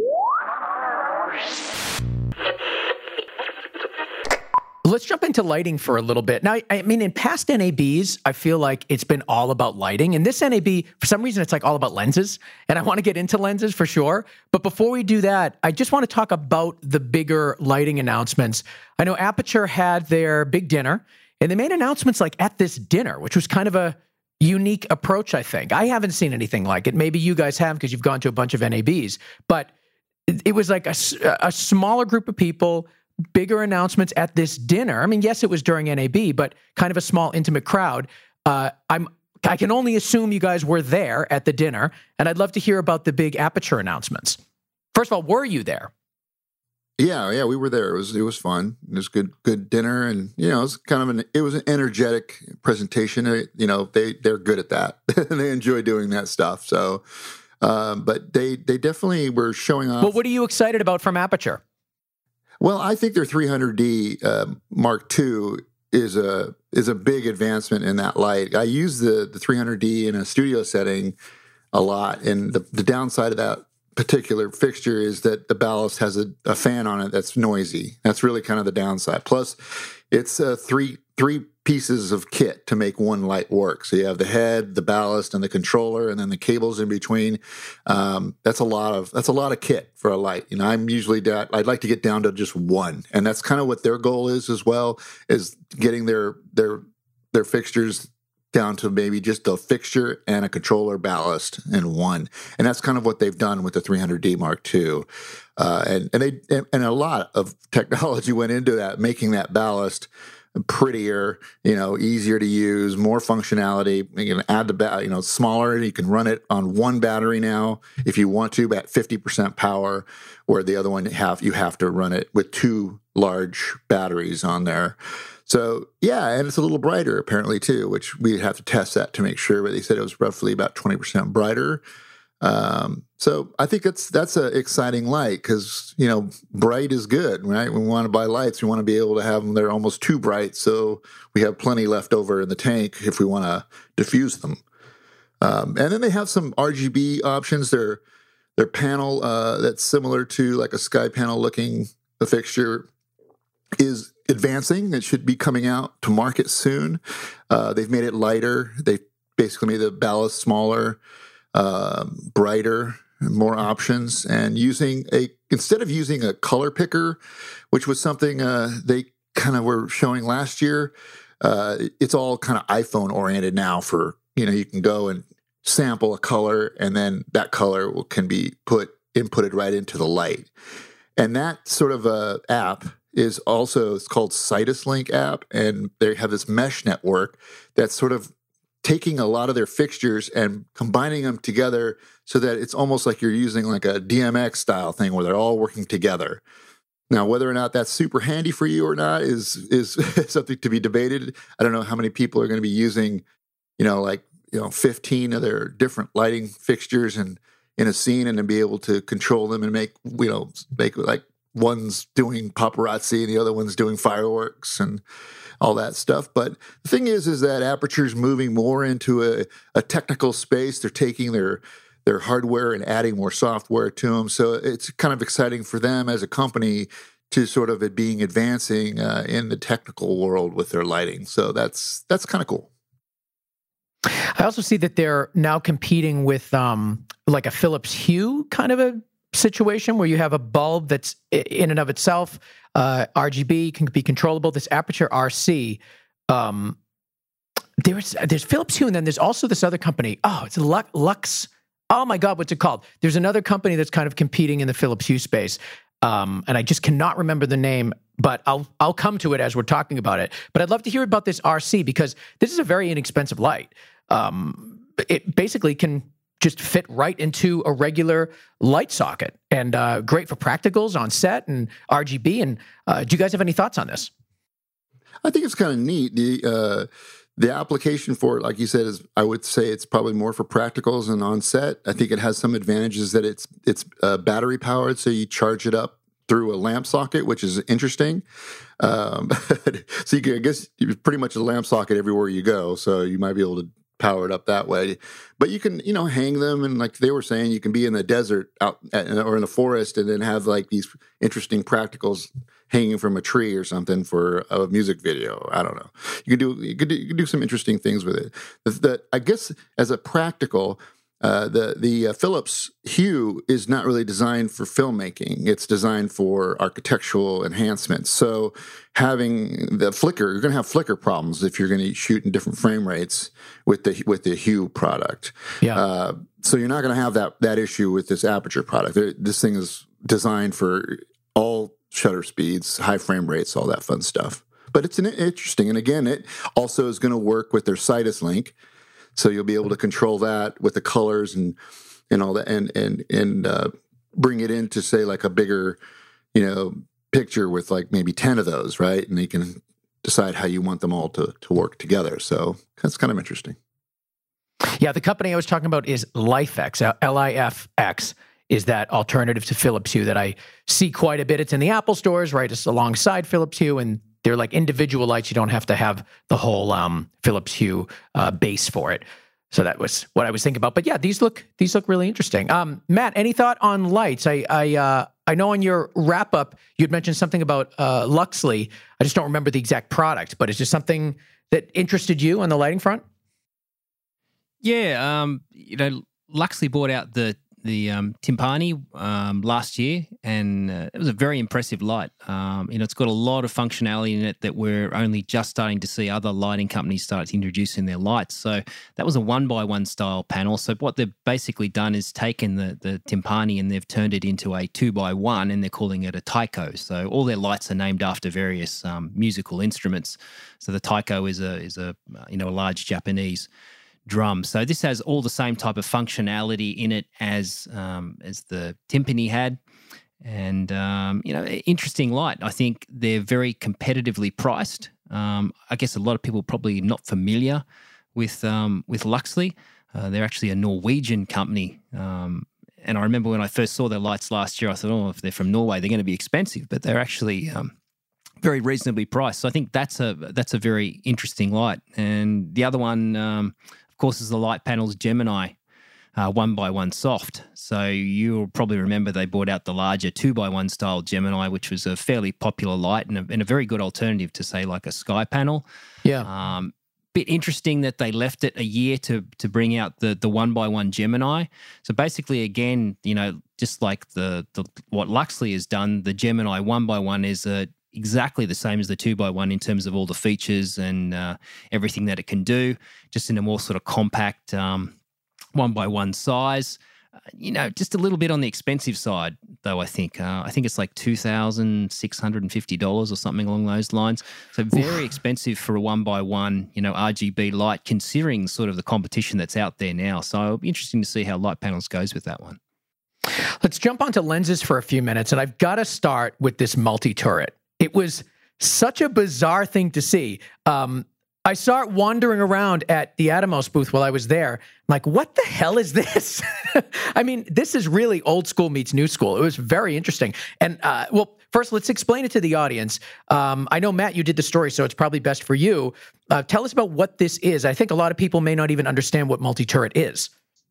Let's jump into lighting for a little bit. Now, I mean, in past N A Bs, I feel like it's been all about lighting. In this N A B, for some reason, it's like all about lenses. And I want to get into lenses for sure. But before we do that, I just want to talk about the bigger lighting announcements. I know Aputure had their big dinner, and they made announcements like at this dinner, which was kind of a unique approach, I think. I haven't seen anything like it. Maybe you guys have because you've gone to a bunch of N A Bs. But it was like a, a smaller group of people, bigger announcements at this dinner. I mean, yes, it was during N A B, but kind of a small, intimate crowd. Uh, I'm, I can only assume you guys were there at the dinner, and I'd love to hear about the big Aputure announcements. First of all, were you there? Yeah, yeah, we were there. It was it was fun. It was good, good dinner, and you know, it was kind of an it was an energetic presentation. You know, they they're good at that. They enjoy doing that stuff. So, um, but they they definitely were showing off. Well, what are you excited about from Aputure? Well, I think their three hundred D uh, Mark two is a is a big advancement in that light. I use the the three hundred D in a studio setting a lot, and the, the downside of that particular fixture is that the ballast has a, a fan on it that's noisy. That's really kind of the downside. Plus, it's uh, three three pieces of kit to make one light work. So you have the head, the ballast, and the controller, and then the cables in between. Um, that's a lot of that's a lot of kit for a light. You know, I'm usually da- I'd like to get down to just one, and that's kind of what their goal is as well, is getting their their their fixtures down to maybe just a fixture and a controller ballast in one. And that's kind of what they've done with the three hundred D Mark two. Uh, and and they and a lot of technology went into that, making that ballast prettier, you know, easier to use, more functionality. You can add the, ba- you know, smaller. You can run it on one battery now if you want to, at fifty percent power, where the other one have you have to run it with two large batteries on there. So yeah, and it's a little brighter apparently too, which we have to test that to make sure. But they said it was roughly about twenty percent brighter. Um, so I think that's that's an exciting light because, you know, bright is good, right? When we want to buy lights, we want to be able to have them. They're almost too bright, so we have plenty left over in the tank if we want to diffuse them. Um, and then they have some R G B options. Their their panel uh, that's similar to like a sky panel looking a fixture is advancing. It should be coming out to market soon. Uh, they've made it lighter. They basically made the ballast smaller. Uh, brighter, more options, and using a instead of using a color picker, which was something uh, they kind of were showing last year. Uh, it's all kind of iPhone oriented now. For you know, you can go and sample a color, and then that color will, can be put inputted right into the light. And that sort of uh, app is also it's called CitusLink app, and they have this mesh network that's sort of taking a lot of their fixtures and combining them together so that it's almost like you're using like a D M X style thing where they're all working together. Now, whether or not that's super handy for you or not is is something to be debated. I don't know how many people are going to be using, you know, like, you know, fifteen of their different lighting fixtures and in a scene and then be able to control them and make, you know, make like one's doing paparazzi and the other one's doing fireworks and all that stuff. But the thing is, is that Aputure's moving more into a, a technical space. They're taking their their hardware and adding more software to them. So it's kind of exciting for them as a company to sort of it being advancing uh, in the technical world with their lighting. So that's that's kind of cool. I also see that they're now competing with um, like a Philips Hue kind of a situation where you have a bulb that's in and of itself uh, R G B, can be controllable. This Aputure R C, um, there's there's Philips Hue, and then there's also this other company. Oh, it's Lux. Lux. Oh my God, what's it called? There's another company that's kind of competing in the Philips Hue space, um, and I just cannot remember the name. But I'll I'll come to it as we're talking about it. But I'd love to hear about this R C because this is a very inexpensive light. Um, it basically can just fit right into a regular light socket, and uh, great for practicals on set and R G B. And uh, do you guys have any thoughts on this? I think it's kind of neat. The uh, the application for it, like you said, is I would say it's probably more for practicals and on set. I think it has some advantages that it's it's uh, battery powered, so you charge it up through a lamp socket, which is interesting. Um, so you can, I guess you're pretty much a lamp socket everywhere you go. So you might be able to power it up that way. But you can, you know, hang them, and like they were saying, you can be in the desert out at, or in the forest, and then have like these interesting practicals hanging from a tree or something for a music video. I don't know. You can do you could do, you can do some interesting things with it. The, the, I guess as a practical. Uh, the the uh, Philips Hue is not really designed for filmmaking. It's designed for architectural enhancements. So having the flicker, you're going to have flicker problems if you're going to shoot in different frame rates with the with the Hue product. Yeah. Uh, so you're not going to have that that issue with this Aperture product. This thing is designed for all shutter speeds, high frame rates, all that fun stuff. But it's an, interesting, and again, it also is going to work with their Sidus link. So you'll be able to control that with the colors and and all that, and and and uh, bring it into, say, like a bigger, you know, picture with like maybe ten of those, right? And you can decide how you want them all to to work together. So that's kind of interesting. Yeah, the company I was talking about is LifeX, L I F X, is that alternative to Philips Hue that I see quite a bit. It's in the Apple stores, right? It's alongside Philips Hue, and they're like individual lights. You don't have to have the whole um, Philips Hue uh, base for it. So that was what I was thinking about. But yeah, these look these look really interesting. Um, Matt, any thought on lights? I I uh, I know in your wrap up you'd mentioned something about uh, Luxley. I just don't remember the exact product, but is there something that interested you on the lighting front? Yeah, um, you know, Luxley bought out the the um, Timpani um, last year, and uh, it was a very impressive light. Um, you know, it's got a lot of functionality in it that we're only just starting to see other lighting companies start to introduce in their lights. So that was a one-by-one style panel. So what they've basically done is taken the, the Timpani and they've turned it into a two-by-one, and they're calling it a taiko. So all their lights are named after various um, musical instruments. So the taiko is a is a you know a large Japanese drum. So this has all the same type of functionality in it as um, as the Timpani had. And, um, you know, interesting light. I think they're very competitively priced. Um, I guess a lot of people probably not familiar with um, with Luxley. Uh, they're actually a Norwegian company. Um, and I remember when I first saw their lights last year, I thought, oh, if they're from Norway, they're going to be expensive. But they're actually um, very reasonably priced. So I think that's a that's a very interesting light. And the other one, um, of course, is the Light Panels Gemini uh, one by one soft. So you'll probably remember they brought out the larger two by one style Gemini, which was a fairly popular light and a, and a very good alternative to, say, like a Sky panel. Yeah. Um, bit interesting that they left it a year to to bring out the the one by one Gemini. So basically, again, you know, just like the, the what Luxley has done, the Gemini one by one is a exactly the same as the two by one in terms of all the features and uh, everything that it can do, just in a more sort of compact um, one by one size. Uh, you know, just a little bit on the expensive side, though, I think. Uh, I think it's like two thousand six hundred fifty dollars or something along those lines. So very Oof. expensive for a one by one, you know, R G B light, considering sort of the competition that's out there now. So it'll be interesting to see how Light Panels goes with that one. Let's jump onto lenses for a few minutes, and I've got to start with this multi-turret. It was such a bizarre thing to see. Um, I saw it wandering around at the Atomos booth while I was there. I'm like, what the hell is this? I mean, this is really old school meets new school. It was very interesting. And, uh, well, first, let's explain it to the audience. Um, I know, Matt, you did the story, so it's probably best for you. Uh, tell us about what this is. I think a lot of people may not even understand what multi-turret is.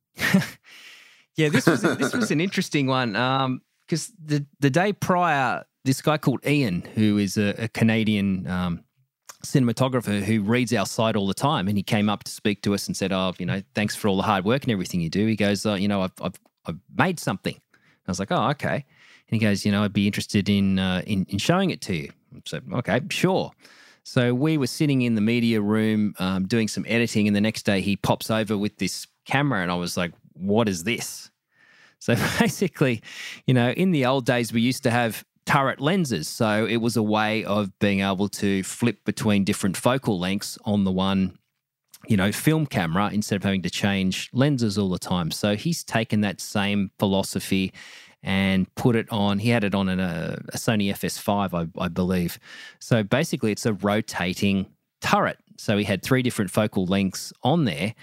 Yeah, this was a, this was an interesting one because um, the, the day prior, this guy called Ian, who is a, a Canadian um, cinematographer who reads our site all the time, and he came up to speak to us and said, oh, you know, thanks for all the hard work and everything you do. He goes, oh, you know, I've, I've, I've made something. I was like, oh, okay. And he goes, you know, I'd be interested in, uh, in, in showing it to you. I said, okay, sure. So we were sitting in the media room um, doing some editing, and the next day he pops over with this camera, and I was like, what is this? So basically, you know, in the old days, we used to have turret lenses. So it was a way of being able to flip between different focal lengths on the one, you know, film camera instead of having to change lenses all the time. So he's taken that same philosophy and put it on, he had it on an, a, a Sony F S five, I, I believe. So basically it's a rotating turret. So he had three different focal lengths on there.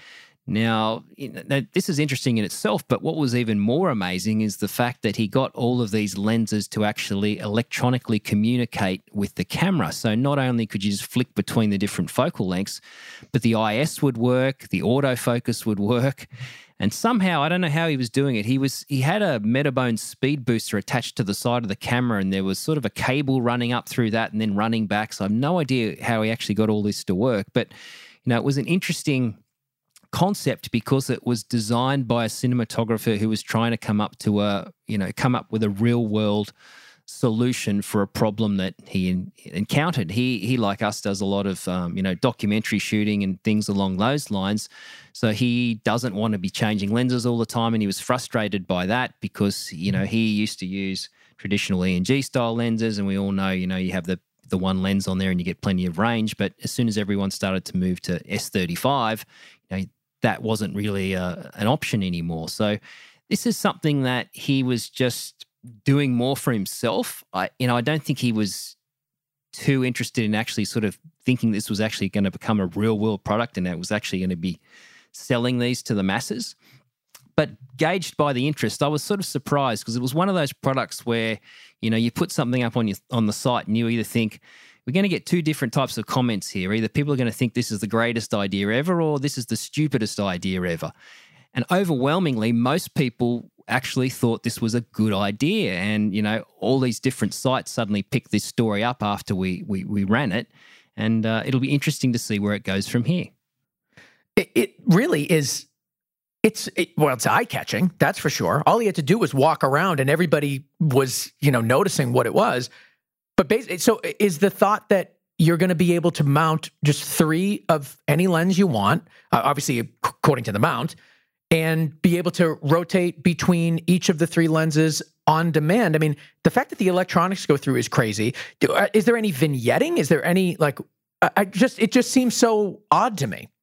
Now, you know, this is interesting in itself, but what was even more amazing is the fact that he got all of these lenses to actually electronically communicate with the camera. So not only could you just flick between the different focal lengths, but the I S would work, the autofocus would work. And somehow, I don't know how he was doing it, he was he had a Metabone speed booster attached to the side of the camera, and there was sort of a cable running up through that and then running back. So I have no idea how he actually got all this to work. But, you know, it was an interesting concept because it was designed by a cinematographer who was trying to come up to a, you know, come up with a real world solution for a problem that he in, encountered. He, he like us, does a lot of, um, you know, documentary shooting and things along those lines. So he doesn't want to be changing lenses all the time, and he was frustrated by that because, you know, he used to use traditional E and G style lenses, and we all know, you know, you have the the one lens on there and you get plenty of range. But as soon as everyone started to move to S thirty-five, you know, that wasn't really a, an option anymore. So this is something that he was just doing more for himself. I, you know, I don't think he was too interested in actually sort of thinking this was actually going to become a real world product and that it was actually going to be selling these to the masses. But gauged by the interest, I was sort of surprised because it was one of those products where, you know, you put something up on your on the site and you either think, we're going to get two different types of comments here. Either people are going to think this is the greatest idea ever or this is the stupidest idea ever. And overwhelmingly, most people actually thought this was a good idea. And, you know, all these different sites suddenly picked this story up after we we, we ran it. And uh, it'll be interesting to see where it goes from here. It, it really is. It's it, well, it's eye-catching, that's for sure. All he had to do was walk around and everybody was, you know, noticing what it was. But basically, so is the thought that you're going to be able to mount just three of any lens you want, uh, obviously according to the mount, and be able to rotate between each of the three lenses on demand? I mean, the fact that the electronics go through is crazy. Do, uh, is there any vignetting? Is there any, like, I, I just, it just seems so odd to me.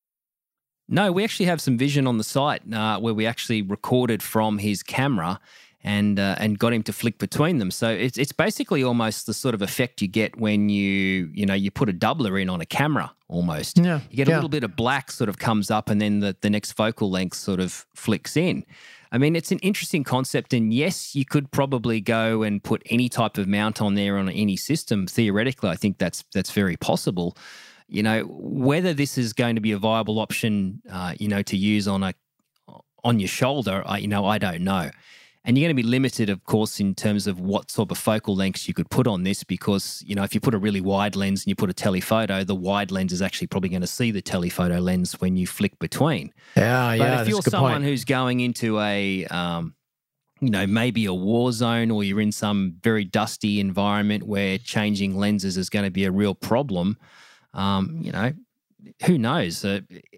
No, we actually have some vision on the site uh, where we actually recorded from his camera and uh, and got him to flick between them. So it's it's basically almost the sort of effect you get when you you know you put a doubler in on a camera almost. Yeah, you get a yeah. little bit of black sort of comes up and then the, the next focal length sort of flicks in. I mean, it's an interesting concept, and yes, you could probably go and put any type of mount on there on any system. Theoretically, I think that's that's very possible. You know, whether this is going to be a viable option, uh, you know, to use on a on your shoulder, I, you know, I don't know. And you're going to be limited, of course, in terms of what sort of focal lengths you could put on this because, you know, if you put a really wide lens and you put a telephoto, the wide lens is actually probably going to see the telephoto lens when you flick between. Yeah, but yeah. if you're someone who's going into a, um, you know, maybe a war zone or you're in some very dusty environment where changing lenses is going to be a real problem, um, you know, who knows? Uh,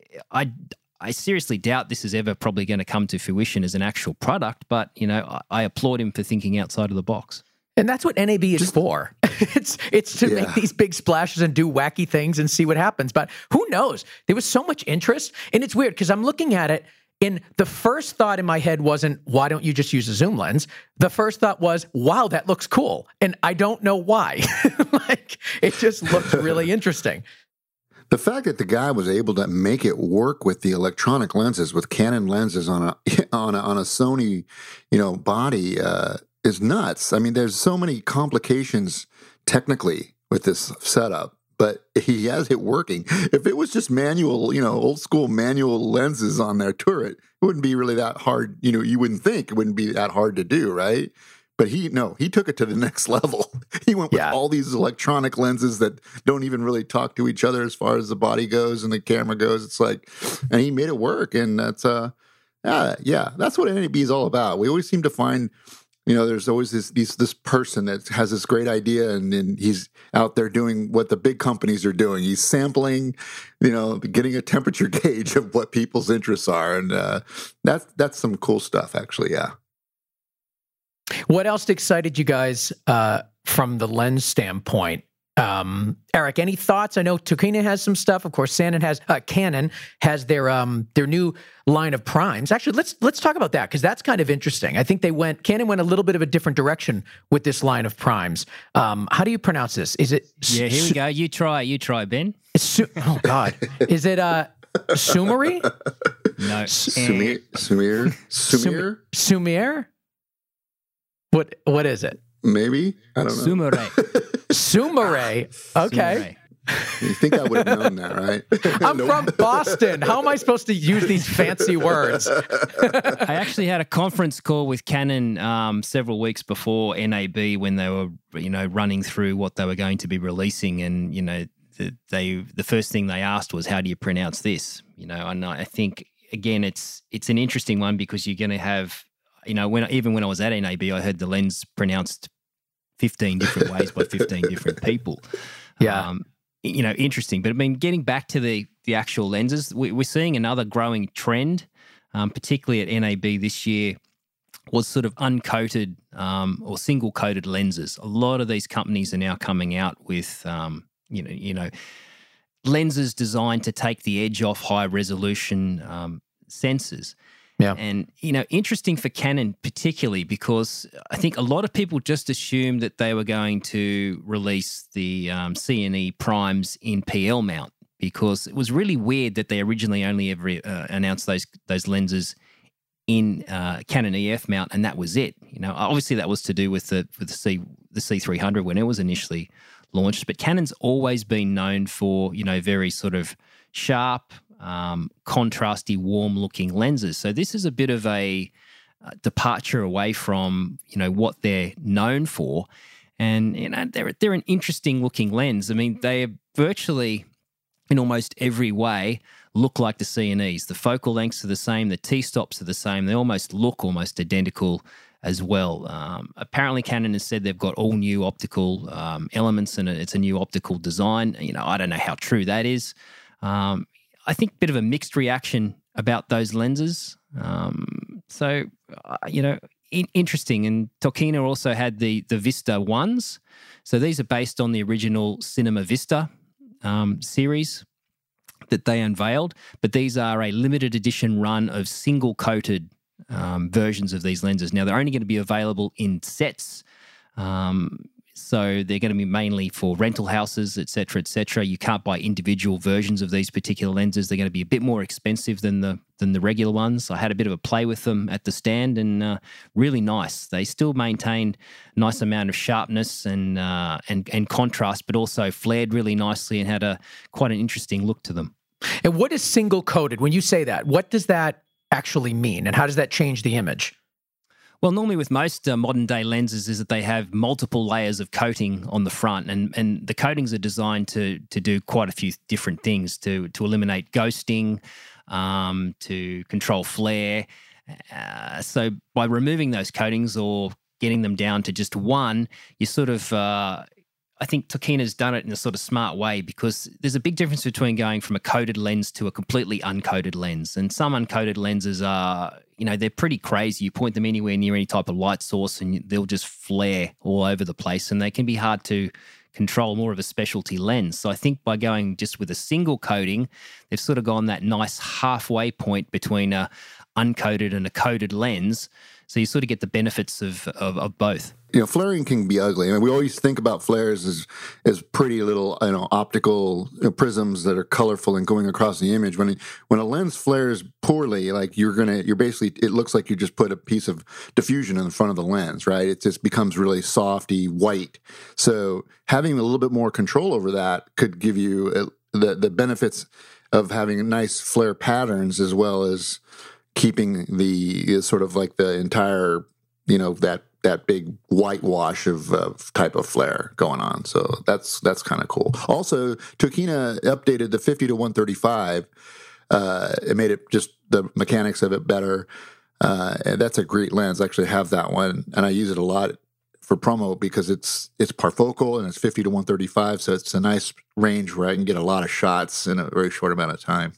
I I seriously doubt this is ever probably going to come to fruition as an actual product, but, you know, I, I applaud him for thinking outside of the box. And that's what N A B is Just, for. it's it's to yeah. make these big splashes and do wacky things and see what happens. But who knows? There was so much interest. And it's weird because I'm looking at it and the first thought in my head wasn't, why don't you just use a zoom lens? The first thought was, wow, that looks cool. And I don't know why. Like, it just looks really interesting. The fact that the guy was able to make it work with the electronic lenses, with Canon lenses on a on a, on a Sony, you know, body uh, is nuts. I mean, there's so many complications technically with this setup, but he has it working. If it was just manual, you know, old school manual lenses on their turret, it wouldn't be really that hard. You know, you wouldn't think it wouldn't be that hard to do, right? But he, no, he took it to the next level. He went with yeah. all these electronic lenses that don't even really talk to each other as far as the body goes and the camera goes. It's like, and he made it work. And that's, uh, yeah, yeah, that's what N A B is all about. We always seem to find, you know, there's always this these, this person that has this great idea and, and he's out there doing what the big companies are doing. He's sampling, you know, getting a temperature gauge of what people's interests are. And uh, that's, that's some cool stuff, actually, yeah. What else excited you guys uh, from the lens standpoint? Um, Eric, any thoughts? I know Tokina has some stuff. Of course, Canon has uh, Canon has their um, their new line of primes. Actually, let's let's talk about that because that's kind of interesting. I think they went Canon went a little bit of a different direction with this line of primes. Um, how do you pronounce this? Is it? Yeah, here we go. You try. You try, Ben. Su- oh God, is it uh, Sumeri? No. Sumir? Sumir? Sumir? Sumir? What? What is it? Maybe? I don't know. Sumire. Sumire. Okay. Sumire. You think I would have known that, right? I'm Nope. from Boston. How am I supposed to use these fancy words? I actually had a conference call with Canon um, several weeks before N A B when they were, you know, running through what they were going to be releasing, and you know, the, they the first thing they asked was, "How do you pronounce this?" You know, and I think again, it's it's an interesting one because you're going to have, you know, when even when I was at N A B, I heard the lens pronounced fifteen different ways by fifteen different people. Yeah. Um, you know, interesting. But I mean, getting back to the the actual lenses, we, we're seeing another growing trend, um, particularly at N A B this year, was sort of uncoated um, or single coated lenses. A lot of these companies are now coming out with, um, you know, you know, lenses designed to take the edge off high resolution um, sensors. Yeah. And, you know, interesting for Canon particularly because I think a lot of people just assumed that they were going to release the um, C N E primes in P L mount because it was really weird that they originally only ever uh, announced those those lenses in uh, Canon E F mount, and that was it. You know, obviously that was to do with the with the C the C three hundred when it was initially launched, but Canon's always been known for, you know, very sort of sharp, um, contrasty, warm-looking lenses. So this is a bit of a uh, departure away from, you know, what they're known for. And, you know, they're, they're an interesting-looking lens. I mean, they virtually, in almost every way, look like the C N Es. The focal lengths are the same. The T-stops are the same. They almost look almost identical as well. Um, apparently, Canon has said they've got all new optical um, elements and it's a new optical design. You know, I don't know how true that is. Um, I think a bit of a mixed reaction about those lenses. Um, so, uh, you know, in, interesting. And Tokina also had the the Vista ones. So these are based on the original Cinema Vista um, series that they unveiled. But these are a limited edition run of single-coated um, versions of these lenses. Now, they're only going to be available in sets. Um So they're going to be mainly for rental houses, et cetera, et cetera. You can't buy individual versions of these particular lenses. They're going to be a bit more expensive than the than the regular ones. I had a bit of a play with them at the stand and uh, really nice. They still maintained a nice amount of sharpness and uh, and and contrast, but also flared really nicely and had a quite an interesting look to them. And what is single coated? When you say that, what does that actually mean, and how does that change the image? Well, normally with most uh, modern day lenses is that they have multiple layers of coating on the front, and, and the coatings are designed to to do quite a few different things to to eliminate ghosting, um, to control flare. Uh, so by removing those coatings or getting them down to just one, you sort of uh, I think Tokina's done it in a sort of smart way because there's a big difference between going from a coated lens to a completely uncoated lens. And some uncoated lenses are, you know, they're pretty crazy. You point them anywhere near any type of light source and they'll just flare all over the place and they can be hard to control, more of a specialty lens. So I think by going just with a single coating, they've sort of gone that nice halfway point between a uncoated and a coated lens. So you sort of get the benefits of, of, of both. You know, flaring can be ugly. I mean, we always think about flares as as pretty little, you know, optical you know, prisms that are colorful and going across the image. When when a lens flares poorly, like you're gonna, you're basically, it looks like you just put a piece of diffusion in the front of the lens, right? It just becomes really softy, white. So having a little bit more control over that could give you a, the the benefits of having nice flare patterns as well as keeping the sort of like the entire, you know, that that big whitewash of uh, type of flare going on. So that's that's kind of cool. Also, Tokina updated the fifty to one thirty-five. Uh, it made it just the mechanics of it better. Uh, and that's a great lens. I actually have that one, and I use it a lot for promo because it's it's parfocal and it's fifty to one thirty-five. So it's a nice range where I can get a lot of shots in a very short amount of time.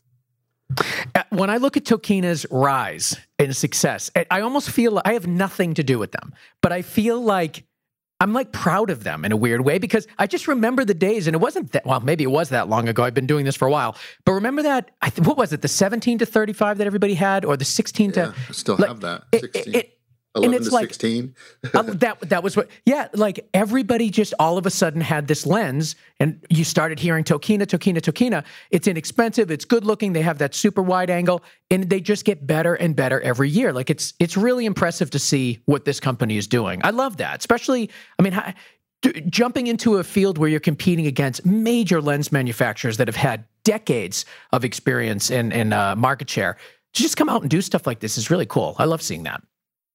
When I look at Tokina's rise and success, I almost feel like I have nothing to do with them, but I feel like I'm like proud of them in a weird way because I just remember the days, and it wasn't that, well, maybe it was that long ago. I've been doing this for a while, but remember that, I th- what was it, the seventeen to thirty-five that everybody had, or the sixteen yeah, to... I still like, have that. It, sixteen. it, eleven to sixteen. uh, that that was what, yeah, like everybody just all of a sudden had this lens, and you started hearing Tokina, Tokina, Tokina. It's inexpensive, it's good looking, they have that super wide angle, and they just get better and better every year. Like it's it's really impressive to see what this company is doing. I love that, especially, I mean, how, d- jumping into a field where you're competing against major lens manufacturers that have had decades of experience and, and uh, market share. To just come out and do stuff like this is really cool. I love seeing that.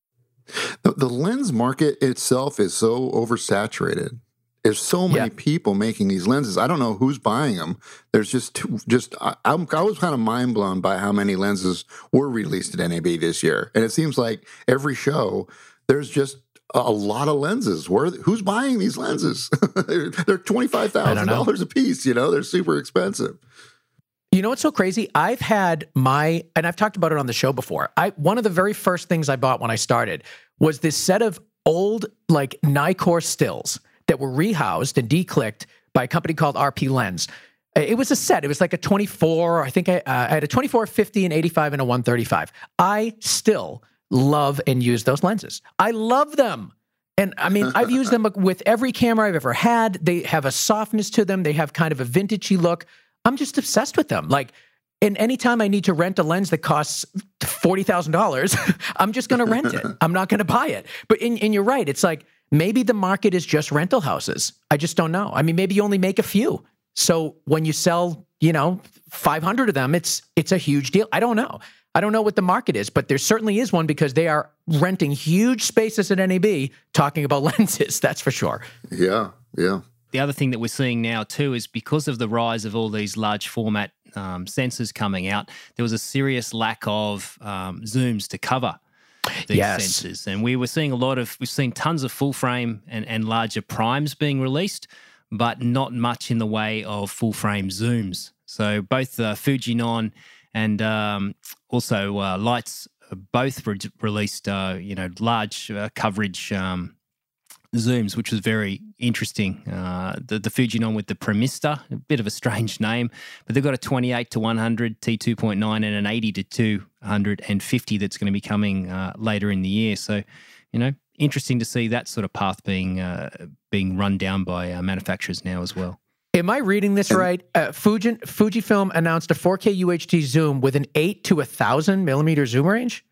The, the lens market itself is so oversaturated. There's so many Yeah. people making these lenses. I don't know who's buying them. There's just too, just I, I'm, I was kind of mind blown by how many lenses were released at N A B this year, and it seems like every show there's just a, a lot of lenses. Where who's buying these lenses? they're they're twenty five thousand dollars a piece. You know, they're super expensive. You know what's so crazy? I've had my, and I've talked about it on the show before. I one of the very first things I bought when I started was this set of old like Nikkor stills that were rehoused and declicked by a company called R P Lens. It was a set. It was like a twenty-four. I think I, uh, I had a twenty-four, fifty, and eighty-five, and a one thirty-five. I still love and use those lenses. I love them. And I mean, I've used them with every camera I've ever had. They have a softness to them. They have kind of a vintagey look. I'm just obsessed with them. Like, and anytime I need to rent a lens that costs forty thousand dollars, I'm just going to rent it. I'm not going to buy it. But and, and you're right. It's like maybe the market is just rental houses. I just don't know. I mean, maybe you only make a few. So when you sell, you know, five hundred of them, it's it's a huge deal. I don't know. I don't know what the market is, but there certainly is one because they are renting huge spaces at N A B talking about lenses. That's for sure. Yeah, yeah. The other thing that we're seeing now too is because of the rise of all these large format um, sensors coming out, there was a serious lack of um, zooms to cover these Yes. sensors. And we were seeing a lot of, we've seen tons of full frame and, and larger primes being released, but not much in the way of full frame zooms. So both uh, Fujinon and um, also uh, Lights both re- released, uh, you know, large uh, coverage um zooms, which was very interesting. Uh, the, the Fujinon with the Premista, a bit of a strange name, but they've got a twenty-eight to one hundred T two point nine and an eighty to two hundred fifty that's going to be coming uh, later in the year. So, you know, interesting to see that sort of path being uh, being run down by uh, manufacturers now as well. Am I reading this right? Uh, Fuji, Fujifilm announced a four K U H D zoom with an eight to one thousand millimeter zoom range?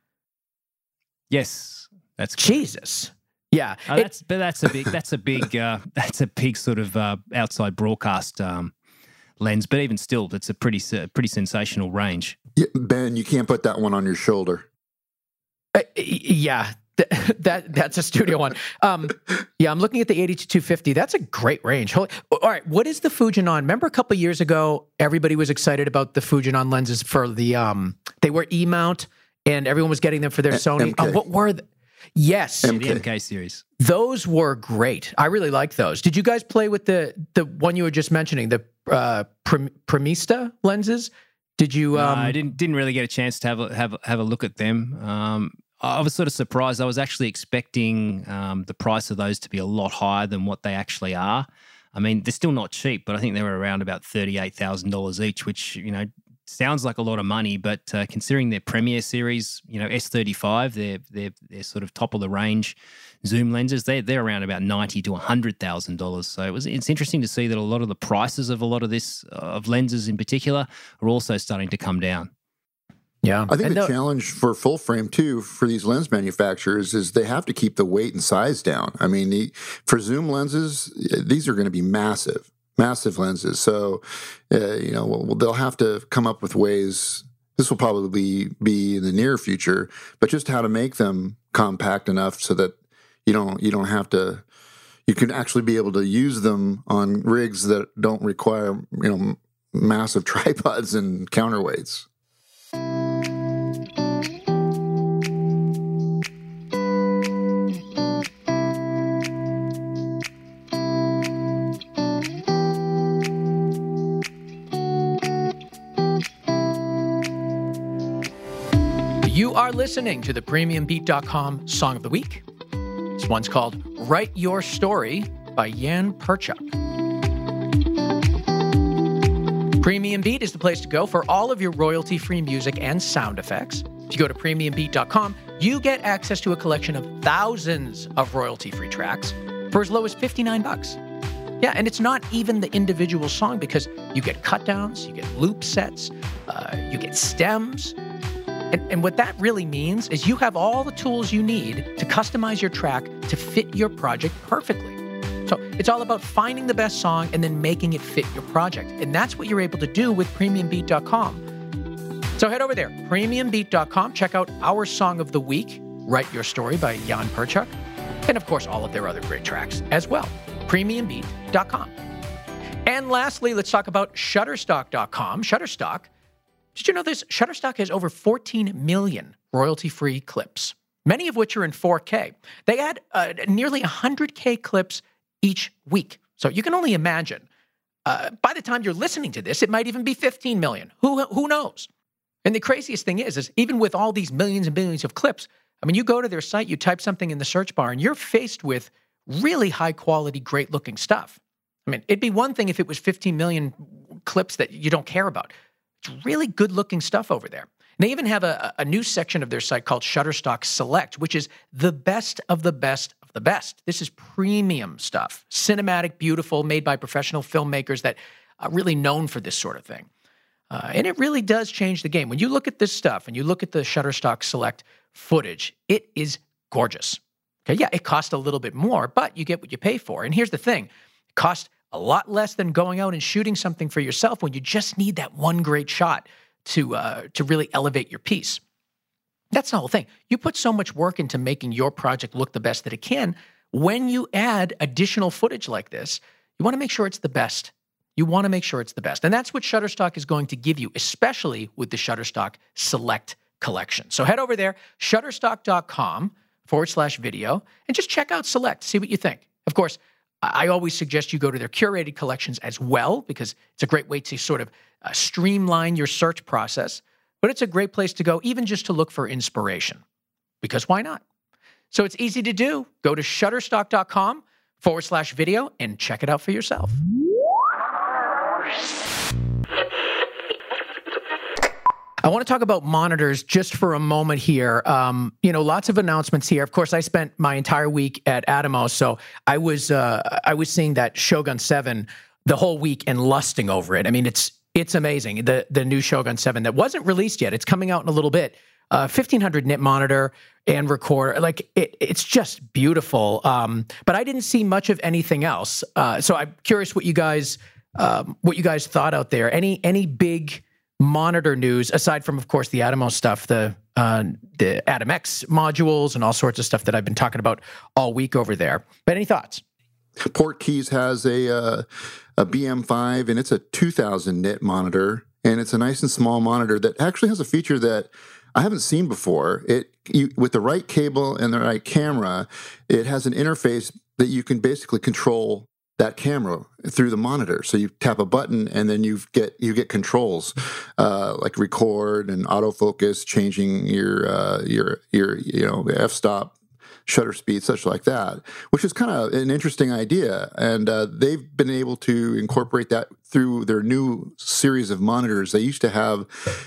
Yes, that's correct. Jesus. Yeah. Oh, It- that's but that's a big that's a big uh, that's a big sort of uh, outside broadcast um, lens. But even still, that's a pretty uh, pretty sensational range. Yeah, Ben, you can't put that one on your shoulder. Uh, yeah, th- that that's a studio one. Um, yeah, I'm looking at the eighty to two fifty. That's a great range. Holy, all right, what is the Fujinon? Remember a couple of years ago, everybody was excited about the Fujinon lenses for the um, they were E-mount, and everyone was getting them for their Sony. M K. Uh, what were the? Yes, M- The Okay. M K series. those were great. I really liked those. Did you guys play with the the one you were just mentioning, the uh, Prem- Premista lenses? Did you? No, Um, I didn't didn't really get a chance to have a, have a- have a look at them. Um, I was sort of surprised. I was actually expecting um, the price of those to be a lot higher than what they actually are. I mean, they're still not cheap, but I think they were around about thirty-eight thousand dollars each, which, you know, sounds like a lot of money, but uh, considering their Premier series, you know, S thirty-five, they're, they're, they're sort of top of the range zoom lenses, they're, they're around about ninety to one hundred thousand dollars. So it was, it's interesting to see that a lot of the prices of a lot of this, uh, of lenses in particular, are also starting to come down. yeah, I think And the the- challenge for full frame too for these lens manufacturers is they have to keep the weight and size down. I mean, the, for zoom lenses, these are going to be massive, massive lenses. So, uh, you know, well, they'll have to come up with ways. This will probably be in the near future, but just how to make them compact enough so that you don't you don't have to. You can actually be able to use them on rigs that don't require, you know, massive tripods and counterweights. You are listening to the premium beat dot com Song of the Week. This one's called Write Your Story by Jan Perchuk. Premium Beat is the place to go for all of your royalty-free music and sound effects. If you go to premium beat dot com, you get access to a collection of thousands of royalty-free tracks for as low as fifty-nine bucks. Yeah, and it's not even the individual song because you get cut downs, you get loop sets, uh, you get stems. And, and what that really means is you have all the tools you need to customize your track to fit your project perfectly. So it's all about finding the best song and then making it fit your project. And that's what you're able to do with premium beat dot com. So head over there, premium beat dot com. Check out our Song of the Week, Write Your Story by Jan Perchuk. And of course, all of their other great tracks as well. premium beat dot com. And lastly, let's talk about shutterstock dot com. Shutterstock, did you know this? Shutterstock has over fourteen million royalty-free clips, many of which are in four K. They add uh, nearly one hundred K clips each week. So you can only imagine, uh, by the time you're listening to this, it might even be fifteen million. Who, who knows? And the craziest thing is, is even with all these millions and billions of clips, I mean, you go to their site, you type something in the search bar, and you're faced with really high quality, great looking stuff. I mean, it'd be one thing if it was fifteen million clips that you don't care about. It's really good looking stuff over there. And they even have a, a new section of their site called Shutterstock Select, which is the best of the best of the best. This is premium stuff, cinematic, beautiful, made by professional filmmakers that are really known for this sort of thing. Uh, and it really does change the game. When you look at this stuff and you look at the Shutterstock Select footage, it is gorgeous. Okay, yeah, it costs a little bit more, but you get what you pay for. And here's the thing. It costs a lot less than going out and shooting something for yourself when you just need that one great shot to uh, to really elevate your piece. That's the whole thing. You put so much work into making your project look the best that it can. When you add additional footage like this, you want to make sure it's the best. You want to make sure it's the best. And that's what Shutterstock is going to give you, especially with the Shutterstock Select collection. So head over there, shutterstock dot com forward slash video, and just check out Select, see what you think. Of course, I always suggest you go to their curated collections as well, because it's a great way to sort of uh, streamline your search process. But it's a great place to go, even just to look for inspiration, because why not? So it's easy to do. Go to shutterstock dot com forward slash video and check it out for yourself. I want to talk about monitors just for a moment here. Um, you know, lots of announcements here. Of course, I spent my entire week at Atomos, so I was uh, I was seeing that Shogun seven the whole week and lusting over it. I mean, it's it's amazing. The the new Shogun seven that wasn't released yet. It's coming out in a little bit. Uh, fifteen hundred nit monitor and recorder. Like it, it's just beautiful. Um, but I didn't see much of anything else. Uh, so I'm curious what you guys um, what you guys thought out there. Any any big monitor news aside from, of course, the Atomos stuff, the uh, the Atom X modules and all sorts of stuff that I've been talking about all week over there. But any thoughts? Portkeys has a uh, a B M five, and it's a two thousand nit monitor, and it's a nice and small monitor that actually has a feature that I haven't seen before. It you, with the right cable and the right camera, it has an interface that you can basically control that camera through the monitor. So you tap a button and then you get you get controls uh, like record and autofocus, changing your uh, your your you know f-stop, shutter speed, such like that, which is kind of an interesting idea. And uh, they've been able to incorporate that through their new series of monitors. They used to have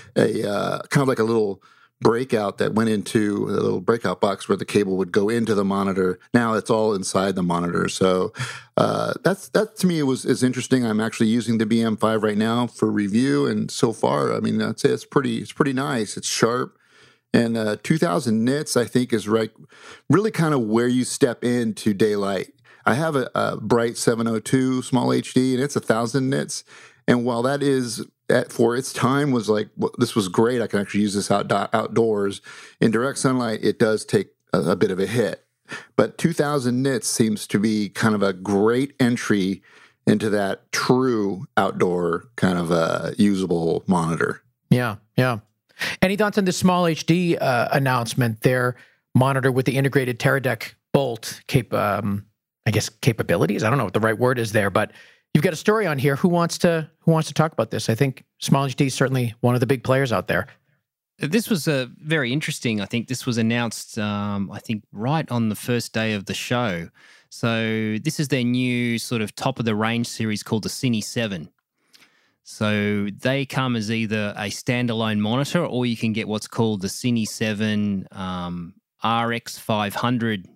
a uh, kind of like a little breakout that went into a little breakout box where the cable would go into the monitor. Now it's all inside the monitor. So uh, that's that to me was is interesting. I'm actually using the B M five right now for review, and so far, I mean, I'd say it's pretty it's pretty nice. It's sharp. And uh, two thousand nits, I think, is right, really kind of where you step into daylight. I have a, a Bright seven oh two small H D, and it's one thousand nits. And while that is, at, for its time, was like, well, this was great, I can actually use this out, outdoors. In direct sunlight, it does take a, a bit of a hit. But two thousand nits seems to be kind of a great entry into that true outdoor kind of a usable monitor. Yeah, yeah. Any thoughts on the small H D uh, announcement? Their monitor with the integrated Teradek Bolt cap- um, I guess capabilities. I don't know what the right word is there, but you've got a story on here. Who wants to who wants to talk about this? I think small H D is certainly one of the big players out there. This was uh, very interesting. I think this was announced, um, I think, right on the first day of the show. So this is their new sort of top of the range series called the Cine seven. So they come as either a standalone monitor, or you can get what's called the Cine seven um, R X five hundred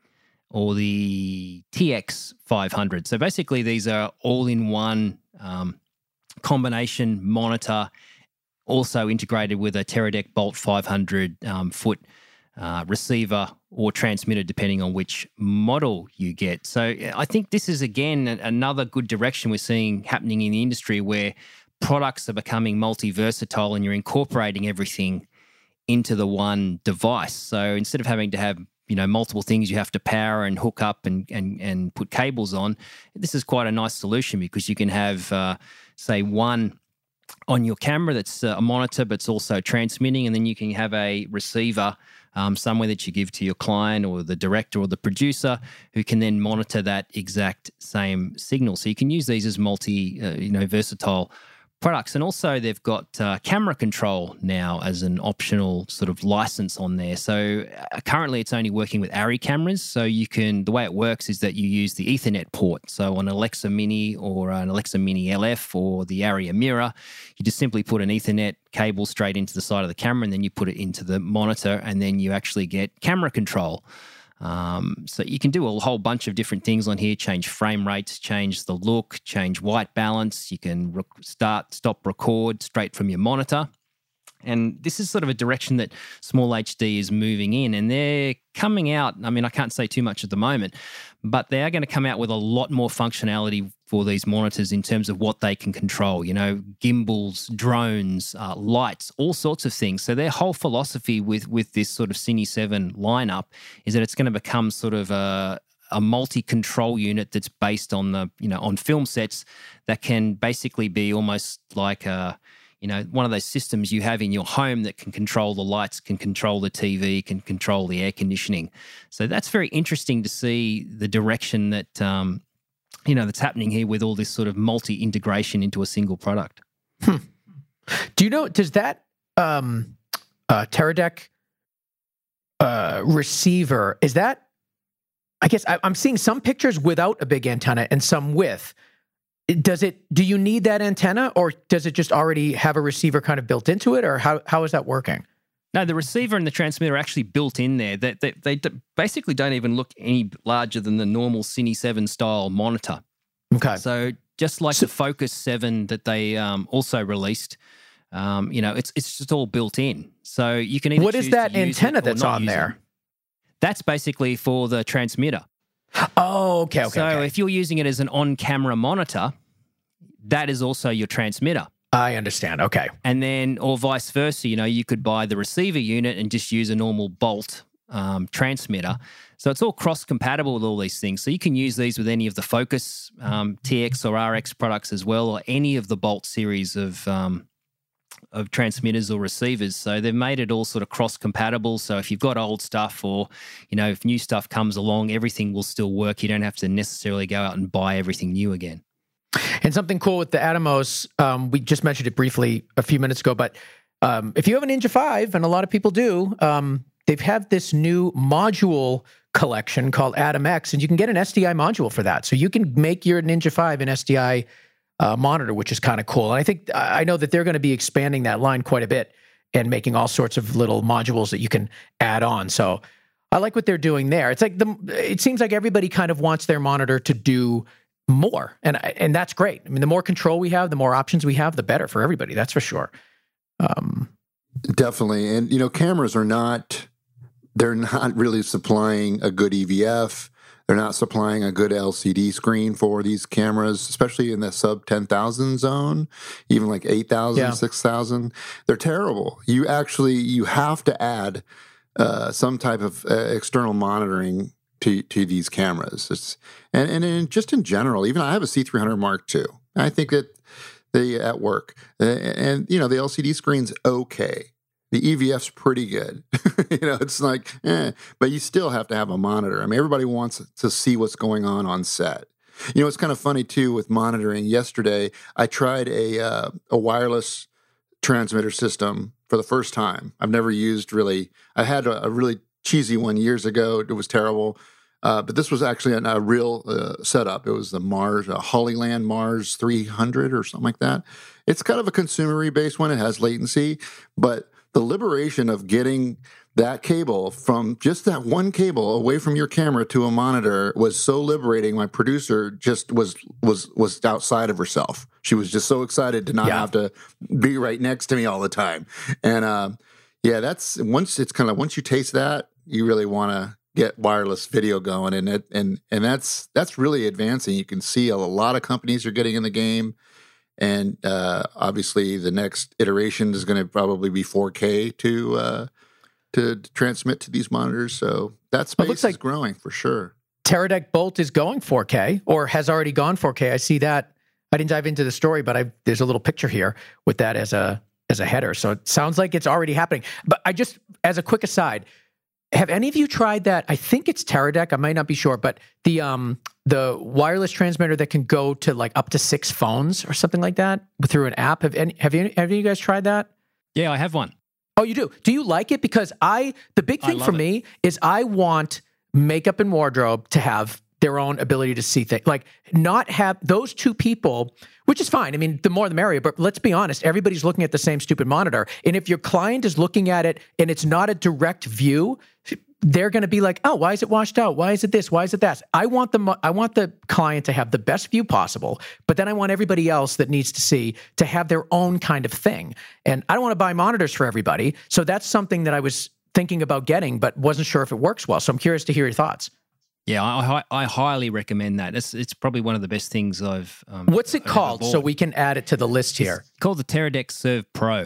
or the T X five hundred. So basically these are all-in-one um, combination monitor, also integrated with a Teradek Bolt five hundred um, foot uh, receiver or transmitter, depending on which model you get. So I think this is, again, another good direction we're seeing happening in the industry, where products are becoming multi-versatile and you're incorporating everything into the one device. So instead of having to have, you know, multiple things you have to power and hook up and and and put cables on, this is quite a nice solution, because you can have, uh, say, one on your camera that's a monitor but it's also transmitting, and then you can have a receiver um, somewhere that you give to your client or the director or the producer, who can then monitor that exact same signal. So you can use these as multi, uh, you know, versatile products. And also they've got uh, camera control now as an optional sort of license on there. So uh, currently it's only working with Arri cameras. So you can, the way it works is that you use the Ethernet port. So on Alexa Mini or an Alexa Mini L F or the Arri Amira, you just simply put an Ethernet cable straight into the side of the camera, and then you put it into the monitor, and then you actually get camera control. Um, so you can do a whole bunch of different things on here, change frame rates, change the look, change white balance. You can rec- start, stop, record straight from your monitor. And this is sort of a direction that Small H D is moving in, and they're coming out. I mean, I can't say too much at the moment, but they are going to come out with a lot more functionality for these monitors in terms of what they can control, you know, gimbals, drones, uh, lights, all sorts of things. So their whole philosophy with, with this sort of Cine seven lineup is that it's going to become sort of a, a multi-control unit that's based on the, you know, on film sets that can basically be almost like a, you know, one of those systems you have in your home that can control the lights, can control the T V, can control the air conditioning. So that's very interesting to see the direction that, um, you know, that's happening here with all this sort of multi-integration into a single product. Hmm. Do you know, does that um, uh, Teradek uh, receiver, is that, I guess I, I'm seeing some pictures without a big antenna and some with. Does it, do you need that antenna, or does it just already have a receiver kind of built into it, or how how is that working? No, the receiver and the transmitter are actually built in there. They, they, they basically don't even look any larger than the normal Cine seven style monitor. Okay. So just like so, the Focus seven that they um, also released, um, you know, it's it's just all built in. So you can either What is that antenna that's on there? It. That's basically for the transmitter. Oh, okay, okay. So okay. if you're using it as an on-camera monitor, that is also your transmitter. I understand. Okay. And then, or vice versa, you know, you could buy the receiver unit and just use a normal Bolt um, transmitter. So it's all cross-compatible with all these things. So you can use these with any of the Focus um, T X or R X products as well, or any of the Bolt series of um, of transmitters or receivers. So they've made it all sort of cross-compatible. So if you've got old stuff, or, you know, if new stuff comes along, everything will still work. You don't have to necessarily go out and buy everything new again. And something cool with the Atomos, um, we just mentioned it briefly a few minutes ago, but um, if you have a Ninja five, and a lot of people do, um, they've had this new module collection called Atom X, and you can get an S D I module for that. So you can make your Ninja five an S D I uh, monitor, which is kind of cool. And I think, I know that they're going to be expanding that line quite a bit and making all sorts of little modules that you can add on. So I like what they're doing there. It's like, the, it seems like everybody kind of wants their monitor to do more, and and that's great. I mean, the more control we have, the more options we have, the better for everybody. That's for sure. Um, Definitely, and you know, cameras are not, they're not really supplying a good E V F. They're not supplying a good L C D screen for these cameras, especially in the sub ten thousand zone, even like eight thousand, yeah. six thousand. They're terrible. You actually, you have to add uh, some type of uh, external monitoring to to these cameras. It's, and, and in, just in general, even I have a C three hundred Mark two. I think that they at work. Uh, and, you know, the L C D screen's okay. The E V F's pretty good. you know, it's like, eh, but you still have to have a monitor. I mean, everybody wants to see what's going on on set. You know, it's kind of funny, too, with monitoring. Yesterday, I tried a uh, a wireless transmitter system for the first time. I've never used really, I had a, a really cheesy one years ago. It was terrible. Uh, but this was actually a, a real uh, setup. It was the Mars, uh, Hollyland Mars three hundred or something like that. It's kind of a consumer-based one. It has latency, but the liberation of getting that cable from just that one cable away from your camera to a monitor was so liberating. My producer just was was was outside of herself. She was just so excited to not Yeah. have to be right next to me all the time. And uh, yeah, that's once it's kind of once you taste that, you really want to get wireless video going, and it and and that's that's really advancing. You can see a lot of companies are getting in the game. And uh, obviously, the next iteration is going to probably be four K to uh, to transmit to these monitors. So that space looks is like- growing for sure. Teradek Bolt is going four K or has already gone four K. I see that. I didn't dive into the story, but I, there's a little picture here with that as a as a header. So it sounds like it's already happening. But I just, as a quick aside, have any of you tried that? I think it's Teradek. I might not be sure, but the um the wireless transmitter that can go to like up to six phones or something like that through an app. Have any have you have any of you guys tried that? Yeah, I have one. Oh, you do? Do you like it? Because I, the big I thing love for it. me is I want makeup and wardrobe to have their own ability to see things. Like not have those two people, which is fine. I mean, the more the merrier, but let's be honest, everybody's looking at the same stupid monitor. And if your client is looking at it and it's not a direct view, they're going to be like, oh, why is it washed out? Why is it this? Why is it that? I want the I want the client to have the best view possible, but then I want everybody else that needs to see to have their own kind of thing. And I don't want to buy monitors for everybody. So that's something that I was thinking about getting, but wasn't sure if it works well. So I'm curious to hear your thoughts. Yeah, I, I highly recommend that. It's it's probably one of the best things I've. Um, What's it I've called? bought. So we can add it to the list here. It's called the Teradek Serve Pro.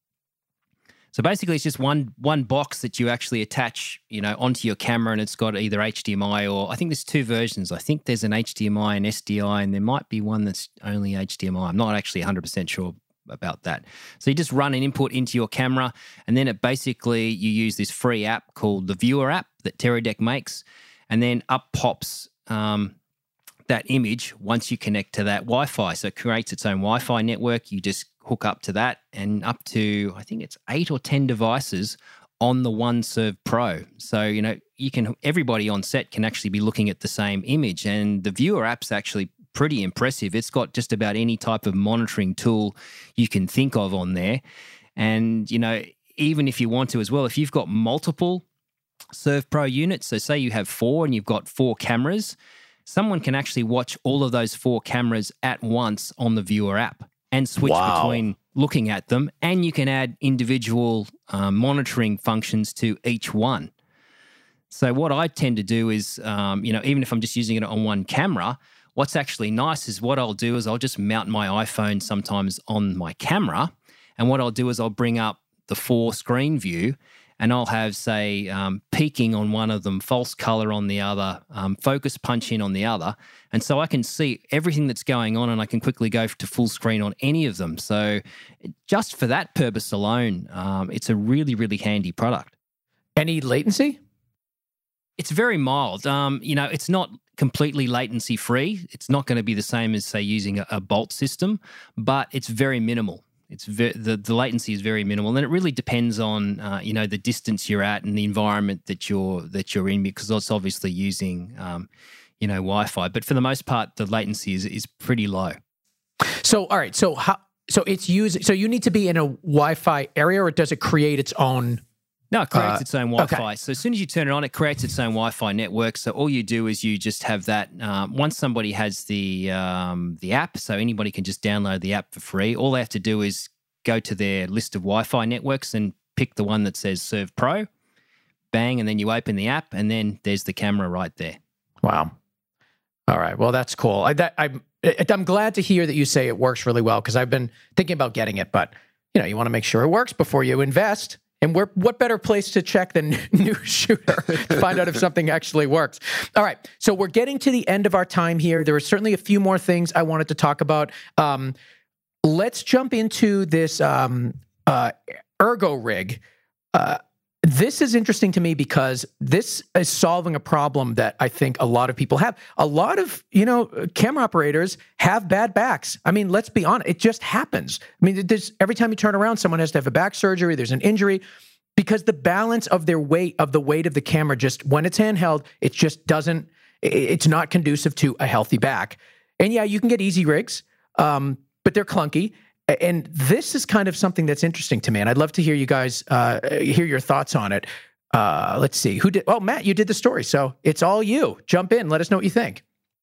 So basically, it's just one one box that you actually attach, you know, onto your camera, and it's got either H D M I or I think there's two versions. I think there's an H D M I and S D I, and there might be one that's only H D M I. I'm not actually one hundred percent sure about that. So you just run an input into your camera, and then it basically you use this free app called the Viewer app that Teradek makes, and then up pops um, that image once you connect to that Wi-Fi. So it creates its own Wi-Fi network. You just hook up to that, and up to I think it's eight or ten devices on the OneServe Pro. So you know you can everybody on set can actually be looking at the same image, and the Viewer app's actually pretty impressive. It's got just about any type of monitoring tool you can think of on there, and you know even if you want to as well, if you've got multiple Serve Pro units, so say you have four and you've got four cameras, someone can actually watch all of those four cameras at once on the Viewer app and switch Wow. between looking at them, and you can add individual um, monitoring functions to each one. So what I tend to do is, um, you know, even if I'm just using it on one camera, what's actually nice is what I'll do is I'll just mount my iPhone sometimes on my camera, and what I'll do is I'll bring up the four screen view, and I'll have, say, um, peaking on one of them, false color on the other, um, focus punch in on the other. And so I can see everything that's going on, and I can quickly go to full screen on any of them. So just for that purpose alone, um, it's a really, really handy product. Any latency? It's very mild. Um, you know, it's not completely latency free. It's not going to be the same as, say, using a, a Bolt system, but it's very minimal. It's ve- the the latency is very minimal, and it really depends on uh, you know the distance you're at and the environment that you're that you're in, because it's obviously using um, you know Wi-Fi. But for the most part, the latency is is pretty low. So, all right. So how, so it's using, so you need to be in a Wi-Fi area, or does it create its own? No, it creates Uh, its own Wi-Fi. okay. So as soon as you turn it on, it creates its own Wi-Fi network. So all you do is you just have that. Um, once somebody has the um, the app, so anybody can just download the app for free. All they have to do is go to their list of Wi-Fi networks and pick the one that says Serve Pro. Bang, and then you open the app, and then there's the camera right there. Wow. All right. Well, that's cool. I, that, I'm I'm glad to hear that you say it works really well, because I've been thinking about getting it, but you know, you want to make sure it works before you invest. And we're, what better place to check than News Shooter to find out if something actually works? All right. So we're getting to the end of our time here. There are certainly a few more things I wanted to talk about. Um, let's jump into this um, uh, Ergo rig. Uh, This is interesting to me because this is solving a problem that I think a lot of people have. A lot of, you know, camera operators have bad backs. I mean, let's be honest, it just happens. I mean, there's, every time you turn around, someone has to have a back surgery, there's an injury. because the balance of their weight, of the weight of the camera, just when it's handheld, it just doesn't, it's not conducive to a healthy back. And yeah, you can get easy rigs, um, but they're clunky. And this is kind of something that's interesting to me. And I'd love to hear you guys, uh, hear your thoughts on it. Uh, let's see, who did, oh, Matt, you did the story. So it's all you. Jump in. Let us know what you think.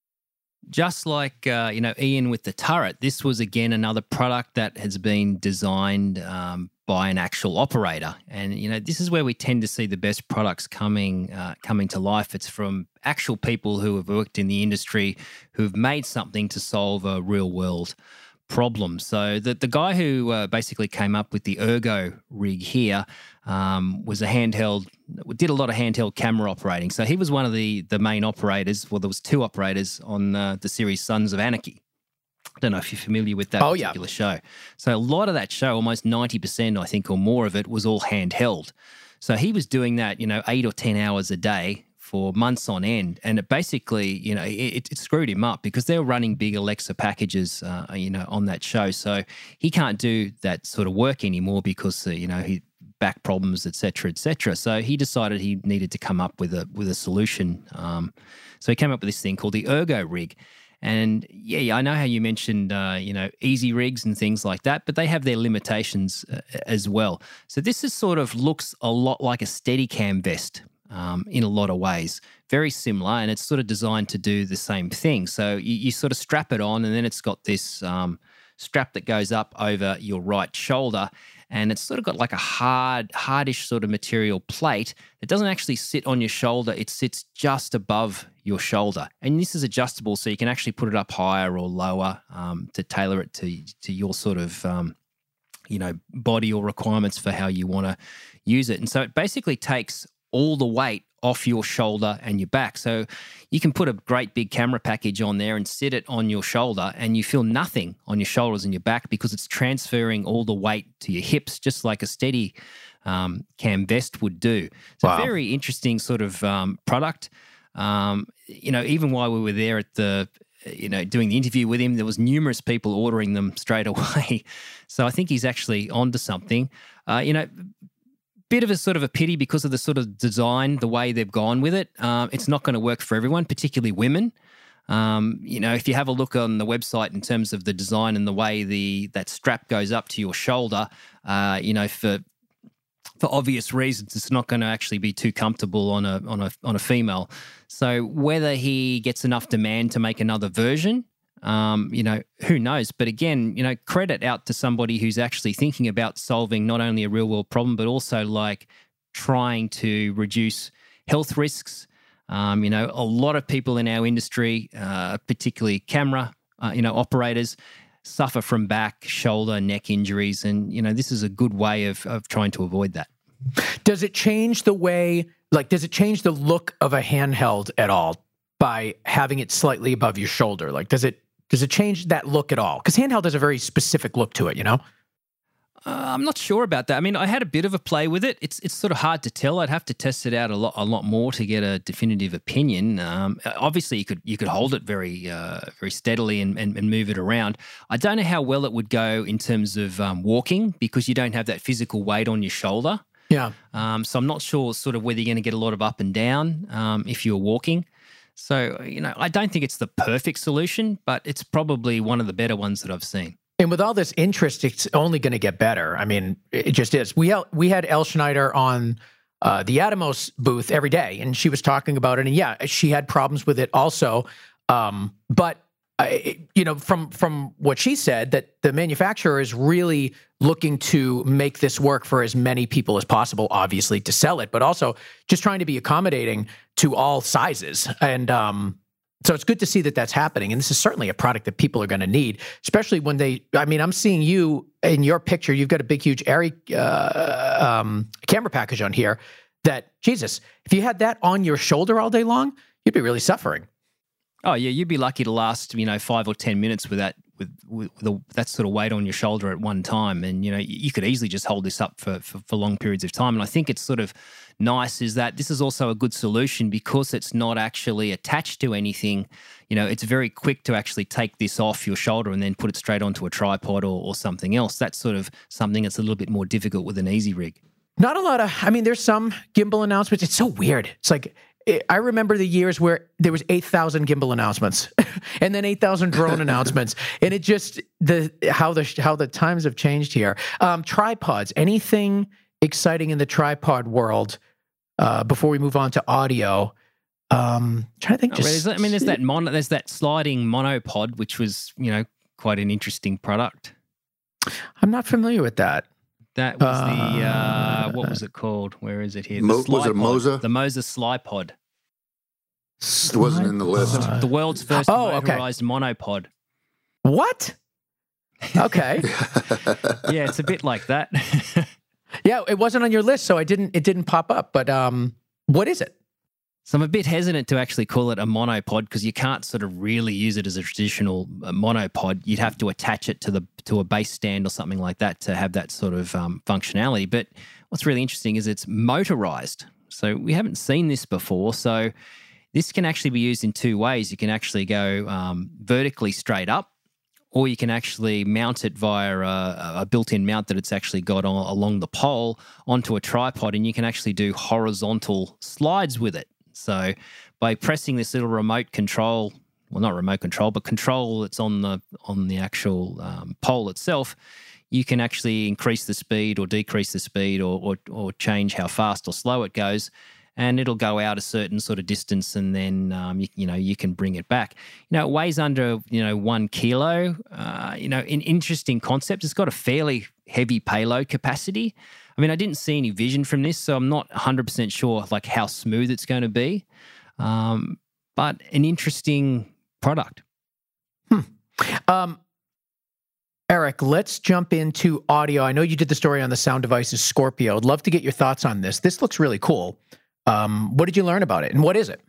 Just like, uh, you know, Ian with the turret, this was, again, another product that has been designed um, by an actual operator. And, you know, this is where we tend to see the best products coming uh, coming to life. It's from actual people who have worked in the industry, who've made something to solve a real-world problem. So the, the guy who uh, basically came up with the Ergo rig here um, was a handheld, did a lot of handheld camera operating. So he was one of the the main operators. Well, there was two operators on uh, the series Sons of Anarchy. I don't know if you're familiar with that oh, particular yeah. show. So a lot of that show, almost ninety percent, I think, or more of it, was all handheld. So he was doing that, you know, eight or ten hours a day for months on end. And it basically, you know, it, it screwed him up because they were running big Alexa packages, uh, you know, on that show. So he can't do that sort of work anymore because, uh, you know, he back problems, et cetera, et cetera. So he decided he needed to come up with a with a solution. Um, so he came up with this thing called the Ergo rig. And yeah, yeah I know how you mentioned, uh, you know, easy rigs and things like that, but they have their limitations uh, as well. So this is sort of looks a lot like a Steadicam vest. Um, in a lot of ways, very similar, and it's sort of designed to do the same thing. So you, you sort of strap it on, and then it's got this um, strap that goes up over your right shoulder, and it's sort of got like a hard, hardish sort of material plate. It doesn't actually sit on your shoulder; it sits just above your shoulder, and this is adjustable, so you can actually put it up higher or lower um, to tailor it to to your sort of um, you know body or requirements for how you want to use it. And so it basically takes all the weight off your shoulder and your back. So you can put a great big camera package on there and sit it on your shoulder and you feel nothing on your shoulders and your back because it's transferring all the weight to your hips, just like a steady um, cam vest would do. So wow. Very interesting sort of um, product. Um, you know, even while we were there at the, you know, doing the interview with him, there was numerous people ordering them straight away. So I think he's actually onto something. Uh, you know, bit of a sort of a pity because of the sort of design, the way they've gone with it. Um, it's not going to work for everyone, particularly women. Um, you know, if you have a look on the website in terms of the design and the way the that strap goes up to your shoulder, uh, you know, for for obvious reasons, it's not going to actually be too comfortable on a on a on a female. So whether he gets enough demand to make another version, Um, you know, who knows? But again, you know, credit out to somebody who's actually thinking about solving not only a real world problem, but also like trying to reduce health risks. Um, you know, a lot of people in our industry, uh, particularly camera, uh, you know, operators, suffer from back, shoulder, neck injuries. And, you know, this is a good way of, of trying to avoid that. Does it change the way, like, does it change the look of a handheld at all by having it slightly above your shoulder? Like, does it, Does it change that look at all? Because handheld has a very specific look to it, you know? Uh, I'm not sure about that. I mean, I had a bit of a play with it. It's it's sort of hard to tell. I'd have to test it out a lot a lot more to get a definitive opinion. Um, obviously, you could you could hold it very uh, very steadily and, and, and move it around. I don't know how well it would go in terms of um, walking because you don't have that physical weight on your shoulder. Yeah. Um, so I'm not sure sort of whether you're going to get a lot of up and down um, if you're walking. So, you know, I don't think it's the perfect solution, but it's probably one of the better ones that I've seen. And with all this interest, it's only going to get better. I mean, it just is. We we had Elle Schneider on uh, the Atomos booth every day, and she was talking about it. And yeah, she had problems with it also. Um, but, uh, you know, from from what she said, that the manufacturer is really looking to make this work for as many people as possible, obviously, to sell it, but also just trying to be accommodating to all sizes. And um, so it's good to see that that's happening. And this is certainly a product that people are going to need, especially when they, I mean, I'm seeing you in your picture, you've got a big, huge Arri uh, um, camera package on here that, Jesus, if you had that on your shoulder all day long, you'd be really suffering. Oh, yeah, you'd be lucky to last, you know, five or ten minutes with that with, with, with a, that sort of weight on your shoulder at one time. And, you know, you could easily just hold this up for, for, for long periods of time. And I think it's sort of nice is that this is also a good solution because it's not actually attached to anything. You know, it's very quick to actually take this off your shoulder and then put it straight onto a tripod or, or something else. That's sort of something that's a little bit more difficult with an easy rig. Not a lot of, I mean, there's some gimbal announcements. It's so weird. It's like, I remember the years where there was eight thousand gimbal announcements and then eight thousand drone announcements. And it just, the how the how the times have changed here. Um, tripods, anything exciting in the tripod world uh, before we move on to audio? Um, trying to think. Just, I mean, there's that mono, there's that sliding monopod, which was, you know, quite an interesting product. I'm not familiar with that. That was uh, the, uh, what was it called? Where is it here? The Mo- was it Moza? The Moza Slipod. It wasn't in the list. Uh, the world's first oh, motorized okay. monopod. What? Okay. Yeah, it's a bit like that. Yeah, it wasn't on your list, so I didn't. It didn't pop up. But um, what is it? So I'm a bit hesitant to actually call it a monopod because you can't sort of really use it as a traditional uh, monopod. You'd have to attach it to the to a base stand or something like that to have that sort of um, functionality. But what's really interesting is it's motorized. So we haven't seen this before. So this can actually be used in two ways. You can actually go um, vertically straight up, or you can actually mount it via a, a built-in mount that it's actually got on, along the pole onto a tripod, and you can actually do horizontal slides with it. So by pressing this little remote control, well, not remote control, but control that's on the on the actual um, pole itself, you can actually increase the speed or decrease the speed or, or or change how fast or slow it goes, and it'll go out a certain sort of distance, and then um, you, you know you can bring it back. You know, it weighs under you know one kilo. Uh, you know, an interesting concept. It's got a fairly heavy payload capacity. I mean, I didn't see any vision from this, so I'm not one hundred percent sure like how smooth it's going to be, um, but an interesting product. Hmm. Um, Eric, let's jump into audio. I know you did the story on the Sound Devices Scorpio. I'd love to get your thoughts on this. This looks really cool. Um, what did you learn about it, and what is it?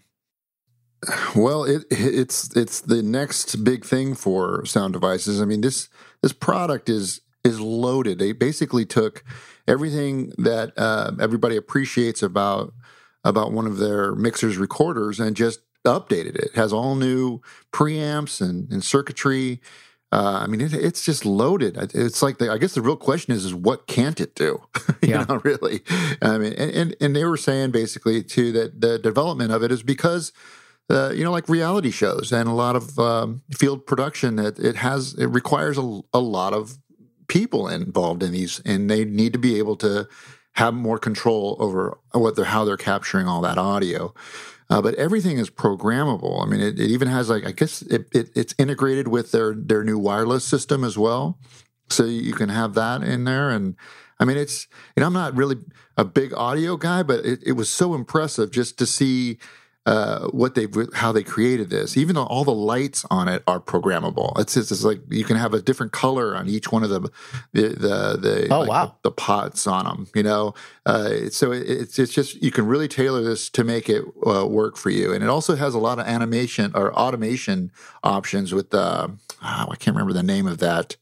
Well, it, it's it's the next big thing for Sound Devices. I mean, this this product is is loaded. They basically took everything that uh, everybody appreciates about about one of their mixers recorders and just updated it. It has all new preamps and, and circuitry. Uh, I mean, it, it's just loaded. It's like the, I guess the real question is, is what can't it do? you Yeah. know, really. I mean, and, and and they were saying basically too that the development of it is because uh, you know, like reality shows and a lot of um, field production, it, it has it requires a, a lot of people involved in these, and they need to be able to have more control over what they're, how they're capturing all that audio. Uh, but everything is programmable. I mean, it, it even has like I guess it, it, it's integrated with their their new wireless system as well, so you can have that in there. And I mean, it's you know I'm not really a big audio guy, but it, it was so impressive just to see. Uh, what they how they created this, even though all the lights on it are programmable. It's just it's like you can have a different color on each one of the the the, the oh like wow the, the pots on them. You know, uh, so it, it's it's just you can really tailor this to make it uh, work for you. And it also has a lot of animation or automation options with uh, oh, I can't remember the name of that.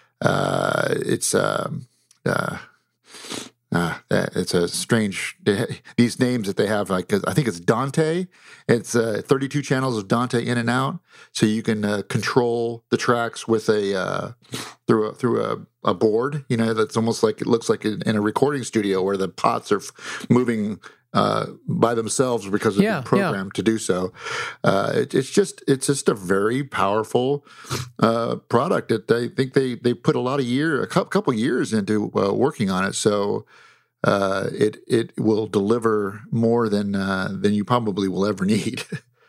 Uh, it's um, uh, Uh, it's a strange, these names that they have, like, I think it's Dante. It's uh, thirty-two channels of Dante in and out. So you can uh, control the tracks with a, uh, through a, through a, a board, you know, that's almost like, it looks like in a recording studio where the pots are f- moving uh, by themselves because of yeah, the program yeah. to do so. Uh, it, it's just, it's just a very powerful uh, product that they think they, they put a lot of year, a couple years into uh, working on it. So, Uh, it it will deliver more than uh, than you probably will ever need.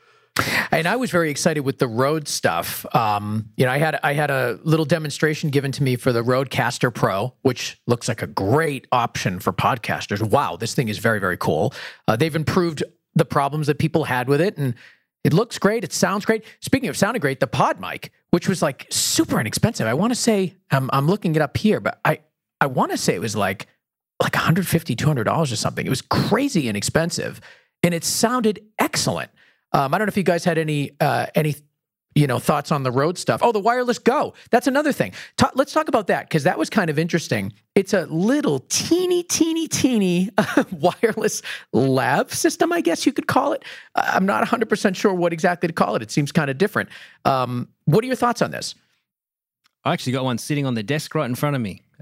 And I was very excited with the Rode stuff. Um, you know, I had I had a little demonstration given to me for the Rodecaster Pro, which looks like a great option for podcasters. Wow, this thing is very very cool. Uh, they've improved the problems that people had with it, and it looks great. It sounds great. Speaking of sounding great, the Pod Mic, which was like super inexpensive. I want to say I'm I'm looking it up here, but I I want to say it was like. like one hundred fifty dollars, two hundred dollars or something. It was crazy inexpensive, and it sounded excellent. Um, I don't know if you guys had any uh, any you know thoughts on the Rode stuff. Oh, the Wireless Go. That's another thing. Ta- let's talk about that because that was kind of interesting. It's a little teeny, teeny, teeny uh, wireless lav system, I guess you could call it. I'm not one hundred percent sure what exactly to call it. It seems kind of different. Um, what are your thoughts on this? I actually got one sitting on the desk right in front of me.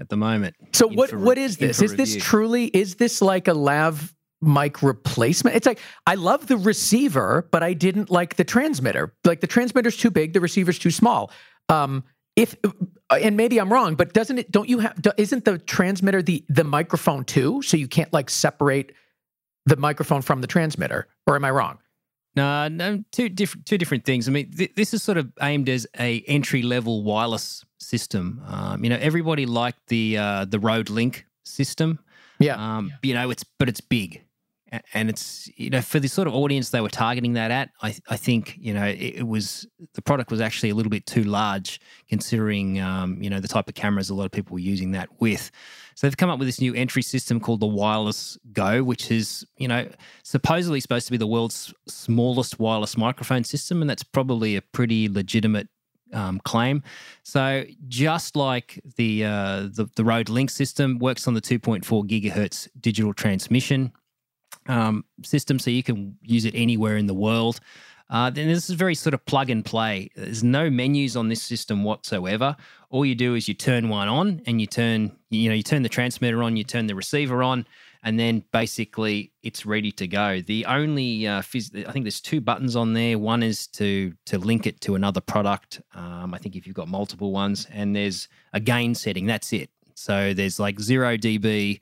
at the moment. So what for, what is this? Is this truly, is this like a lav mic replacement? It's like, I love the receiver, but I didn't like the transmitter. Like the transmitter's too big, the receiver's too small. Um, if, and maybe I'm wrong, but doesn't it, don't you have, isn't the transmitter the, the microphone too? So you can't like separate the microphone from the transmitter, or am I wrong? No, no, two different two different things. I mean, th- this is sort of aimed as a entry level wireless system. Um, you know, everybody liked the uh, the Rode Link system. Yeah. Um, yeah. You know, it's but it's big, and it's, you know, for the sort of audience they were targeting that at. I I think, you know, it, it was, the product was actually a little bit too large considering um, you know, the type of cameras a lot of people were using that with. So they've come up with this new entry system called the Wireless Go, which is, you know, supposedly supposed to be the world's smallest wireless microphone system, and that's probably a pretty legitimate um, claim. So just like the, uh, the the Rode Link system, works on the two point four gigahertz digital transmission um, system, so you can use it anywhere in the world. Uh, then this is very sort of plug and play. There's no menus on this system whatsoever. All you do is you turn one on, and you turn, you know, you turn the transmitter on, you turn the receiver on, and then basically it's ready to go. The only, uh, phys- I think there's two buttons on there. One is to to link it to another product. Um, I think if you've got multiple ones, and there's a gain setting. That's it. So there's like zero dB,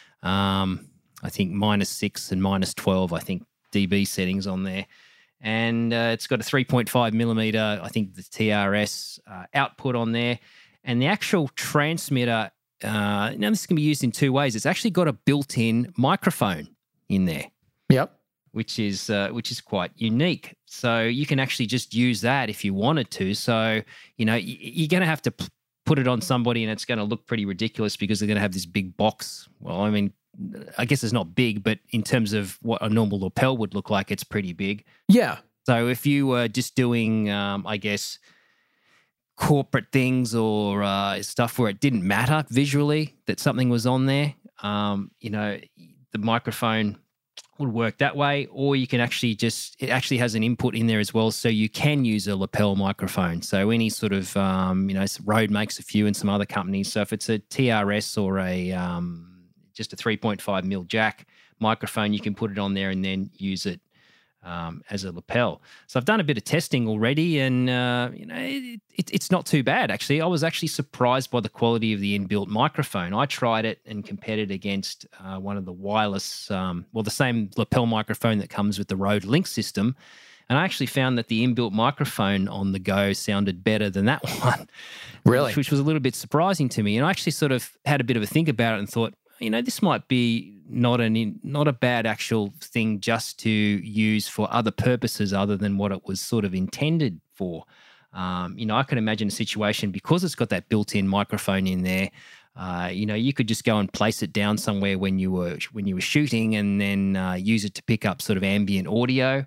um, I think minus six and minus twelve, I think dB settings on there. And uh, it's got a three point five millimeter, I think the T R S uh, output on there. And the actual transmitter, uh, now this can be used in two ways. It's actually got a built-in microphone in there. Yep. Which is uh, which is quite unique. So you can actually just use that if you wanted to. So, you know, y- you're going to have to p- put it on somebody, and it's going to look pretty ridiculous because they're going to have this big box. Well, I mean, I guess it's not big, but in terms of what a normal lapel would look like, it's pretty big. Yeah. So if you were just doing, um, I guess, corporate things or uh, stuff where it didn't matter visually that something was on there, um, you know, the microphone would work that way. Or you can actually just, it actually has an input in there as well, so you can use a lapel microphone. So any sort of, um, you know, Rode makes a few and some other companies. So if it's a T R S or a um, just a three point five mil jack microphone, you can put it on there and then use it um, as a lapel. So I've done a bit of testing already, and uh, you know, it, it, it's not too bad actually. I was actually surprised by the quality of the inbuilt microphone. I tried it and compared it against uh, one of the wireless, um, well, the same lapel microphone that comes with the Rode Link system, and I actually found that the inbuilt microphone on the Go sounded better than that one. Really? Which, which was a little bit surprising to me. And I actually sort of had a bit of a think about it and thought, you know, this might be not an not a bad actual thing just to use for other purposes other than what it was sort of intended for. Um, you know, I can imagine a situation, because it's got that built-in microphone in there. Uh, you know, you could just go and place it down somewhere when you were when you were shooting, and then uh, use it to pick up sort of ambient audio,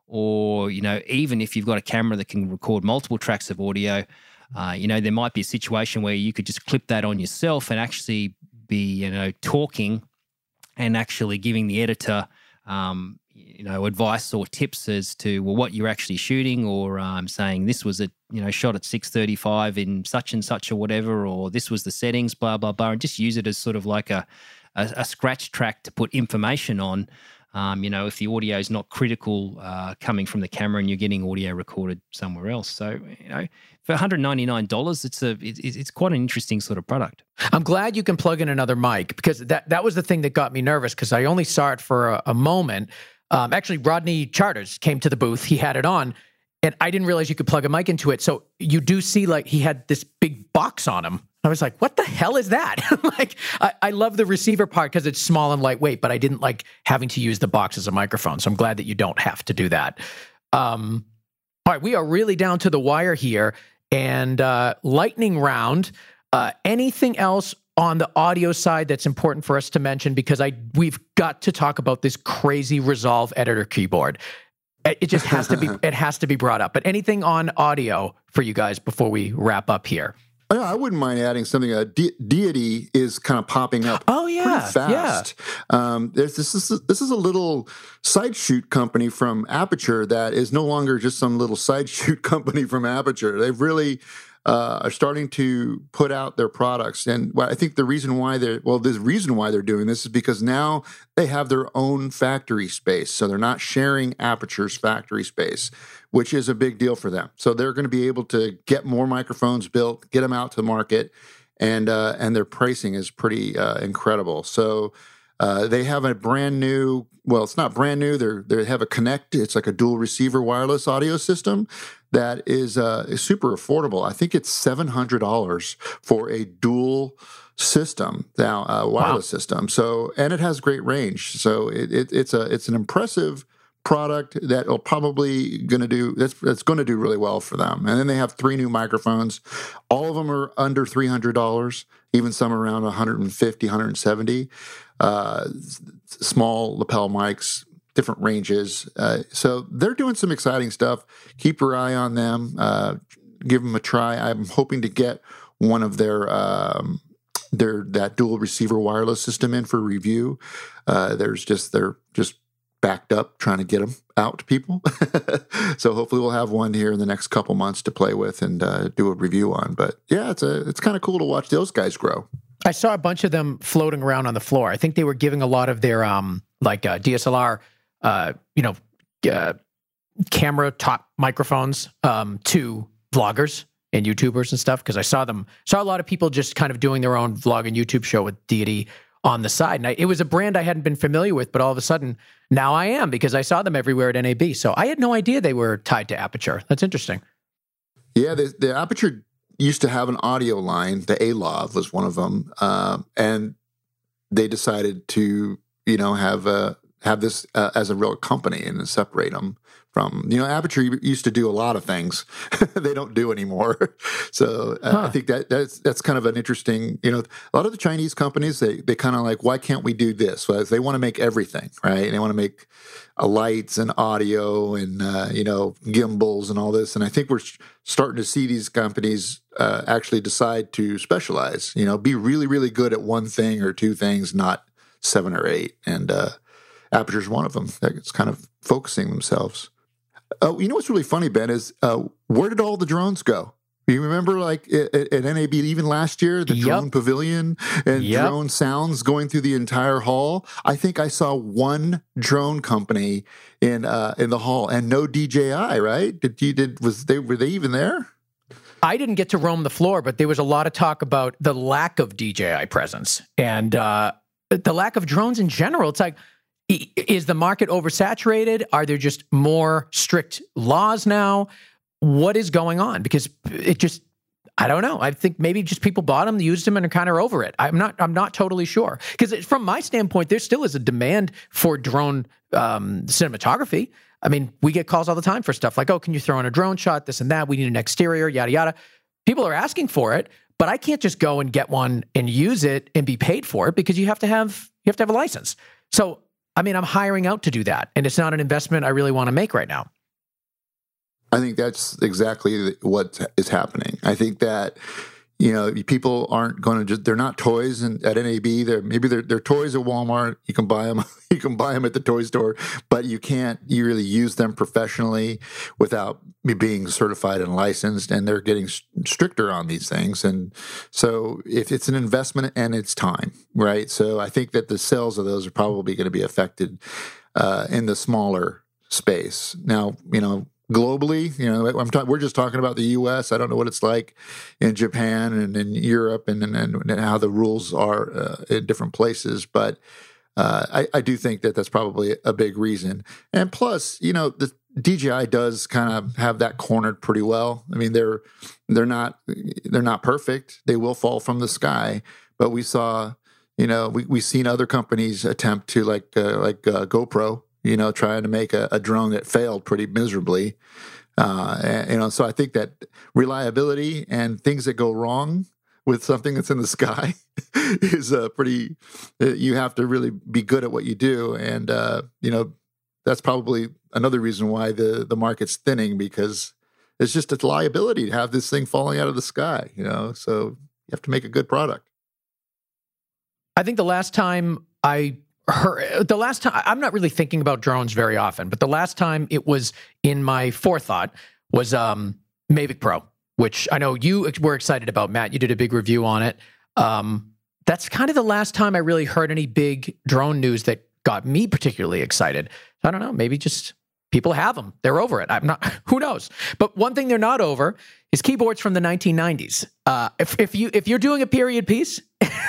or you know, even if you've got a camera that can record multiple tracks of audio, uh, you know, there might be a situation where you could just clip that on yourself and actually be, you know, talking and actually giving the editor, um, you know, advice or tips as to, well, what you're actually shooting, or um, saying this was a, you know, shot at six thirty-five in such and such or whatever, or this was the settings, blah, blah, blah, and just use it as sort of like a, a, a scratch track to put information on. Um, you know, if the audio is not critical uh, coming from the camera and you're getting audio recorded somewhere else. So, you know, for one hundred ninety-nine dollars, it's a it, it's quite an interesting sort of product. I'm glad you can plug in another mic, because that, that was the thing that got me nervous, because I only saw it for a, a moment. Um, actually, Rodney Charters came to the booth. He had it on, and I didn't realize you could plug a mic into it. So you do see, like, he had this big box on him. I was like, what the hell is that? Like, I, I love the receiver part because it's small and lightweight, but I didn't like having to use the box as a microphone. So I'm glad that you don't have to do that. Um, all right, we are really down to the wire here. And uh, lightning round, uh, anything else on the audio side that's important for us to mention? Because I we've got to talk about this crazy Resolve editor keyboard. It just has to be it has to be brought up. But anything on audio for you guys before we wrap up here? Oh, I wouldn't mind adding something. Uh, De- Deity is kind of popping up. Oh yeah, pretty fast. Yeah. Um, there's this is this is a little side shoot company from Aperture that is no longer just some little side shoot company from Aperture. They've really uh, are starting to put out their products. And well, I think the reason why they're, well, the reason why they're doing this is because now they have their own factory space. So they're not sharing Aputure's factory space, which is a big deal for them. So they're going to be able to get more microphones built, get them out to the market, and uh, and their pricing is pretty uh, incredible. So uh, they have a brand new, well, it's not brand new. They're they have a Connect. It's like a dual receiver wireless audio system that is, uh, is super affordable. I think it's seven hundred dollars for a dual system, now a wireless wow. system. So and it has great range. So it, it, it's a it's an impressive product that will probably going to do that's that's going to do really well for them. And then they have three new microphones. All of them are under three hundred dollars, even some around one hundred fifty, one hundred seventy. Uh, small lapel mics, different ranges. Uh, so they're doing some exciting stuff. Keep your eye on them. Uh, give them a try. I'm hoping to get one of their um, their that dual receiver wireless system in for review. Uh, there's just they're just backed up trying to get them out to people. So hopefully we'll have one here in the next couple months to play with and uh, do a review on. But yeah, it's a it's kind of cool to watch those guys grow. I saw a bunch of them floating around on the floor. I think they were giving a lot of their um like uh, D S L R, uh, you know, uh, camera top microphones um, to vloggers and YouTubers and stuff. Because I saw them saw a lot of people just kind of doing their own vlog and YouTube show with Deity on the side. And I, it was a brand I hadn't been familiar with, but all of a sudden now I am because I saw them everywhere at N A B. So I had no idea they were tied to Aputure. That's interesting. Yeah, the, the Aputure used to have an audio line. The A L O V was one of them, uh, and they decided to, you know, have a have this uh, as a real company and separate them from, you know, Aputure used to do a lot of things they don't do anymore. So uh, huh. I think that that's that's kind of an interesting, you know, a lot of the Chinese companies, they they kind of like, why can't we do this? Well, they want to make everything, right? And they want to make uh, lights and audio and, uh, you know, gimbals and all this. And I think we're starting to see these companies uh, actually decide to specialize, you know, be really, really good at one thing or two things, not seven or eight. And uh, Aputure's one of them. It's kind of focusing themselves. Uh, you know what's really funny, Ben, is uh, where did all the drones go? You remember, like, at, at N A B, even last year, the yep. drone pavilion and yep. drone sounds going through the entire hall? I think I saw one drone company in uh, in the hall and no D J I, right? Did you, did, was they, were they even there? I didn't get to roam the floor, but there was a lot of talk about the lack of D J I presence and uh, the lack of drones in general. It's like, is the market oversaturated? Are there just more strict laws now? What is going on? Because it just, I don't know. I think maybe just people bought them, used them, and are kind of over it. I'm not. I'm not totally sure. Because from my standpoint, there still is a demand for drone um, cinematography. I mean, we get calls all the time for stuff like, "Oh, can you throw in a drone shot? This and that. We need an exterior, yada yada." People are asking for it, but I can't just go and get one and use it and be paid for it because you have to have you have to have a license. So. I mean, I'm hiring out to do that, and it's not an investment I really want to make right now. I think that's exactly what is happening. I think that, you know, people aren't going to just, they're not toys in, at N A B. They're, maybe they're, they're toys at Walmart. You can buy them. You can buy them at the toy store, but you can't you really use them professionally without being certified and licensed, and they're getting stricter on these things. And so if it's an investment and it's time, right? So I think that the sales of those are probably going to be affected uh, in the smaller space. Now, you know, globally, you know, I'm talking, we're just talking about the U S. I don't know what it's like in Japan and in Europe and, and, and how the rules are uh, in different places. But uh, I, I do think that that's probably a big reason. And plus, you know, the D J I does kind of have that cornered pretty well. I mean, they're they're not they're not perfect. They will fall from the sky. But we saw, you know, we we've seen other companies attempt to like uh, like uh, GoPro. You know, trying to make a, a drone that failed pretty miserably. Uh, and, you know, so I think that reliability and things that go wrong with something that's in the sky is uh, pretty, you have to really be good at what you do. And, uh, you know, that's probably another reason why the, the market's thinning, because it's just a liability to have this thing falling out of the sky, you know, so you have to make a good product. I think the last time I Her, the last time, I'm not really thinking about drones very often, but the last time it was in my forethought was um, Mavic Pro. which I know you were excited about, Matt. You did a big review on it. Um, that's kind of the last time I really heard any big drone news that got me particularly excited. I don't know, maybe just people have them. They're over it. I'm not, who knows? But one thing they're not over is keyboards from the nineteen nineties. Uh, if, if, you, if you're doing a period piece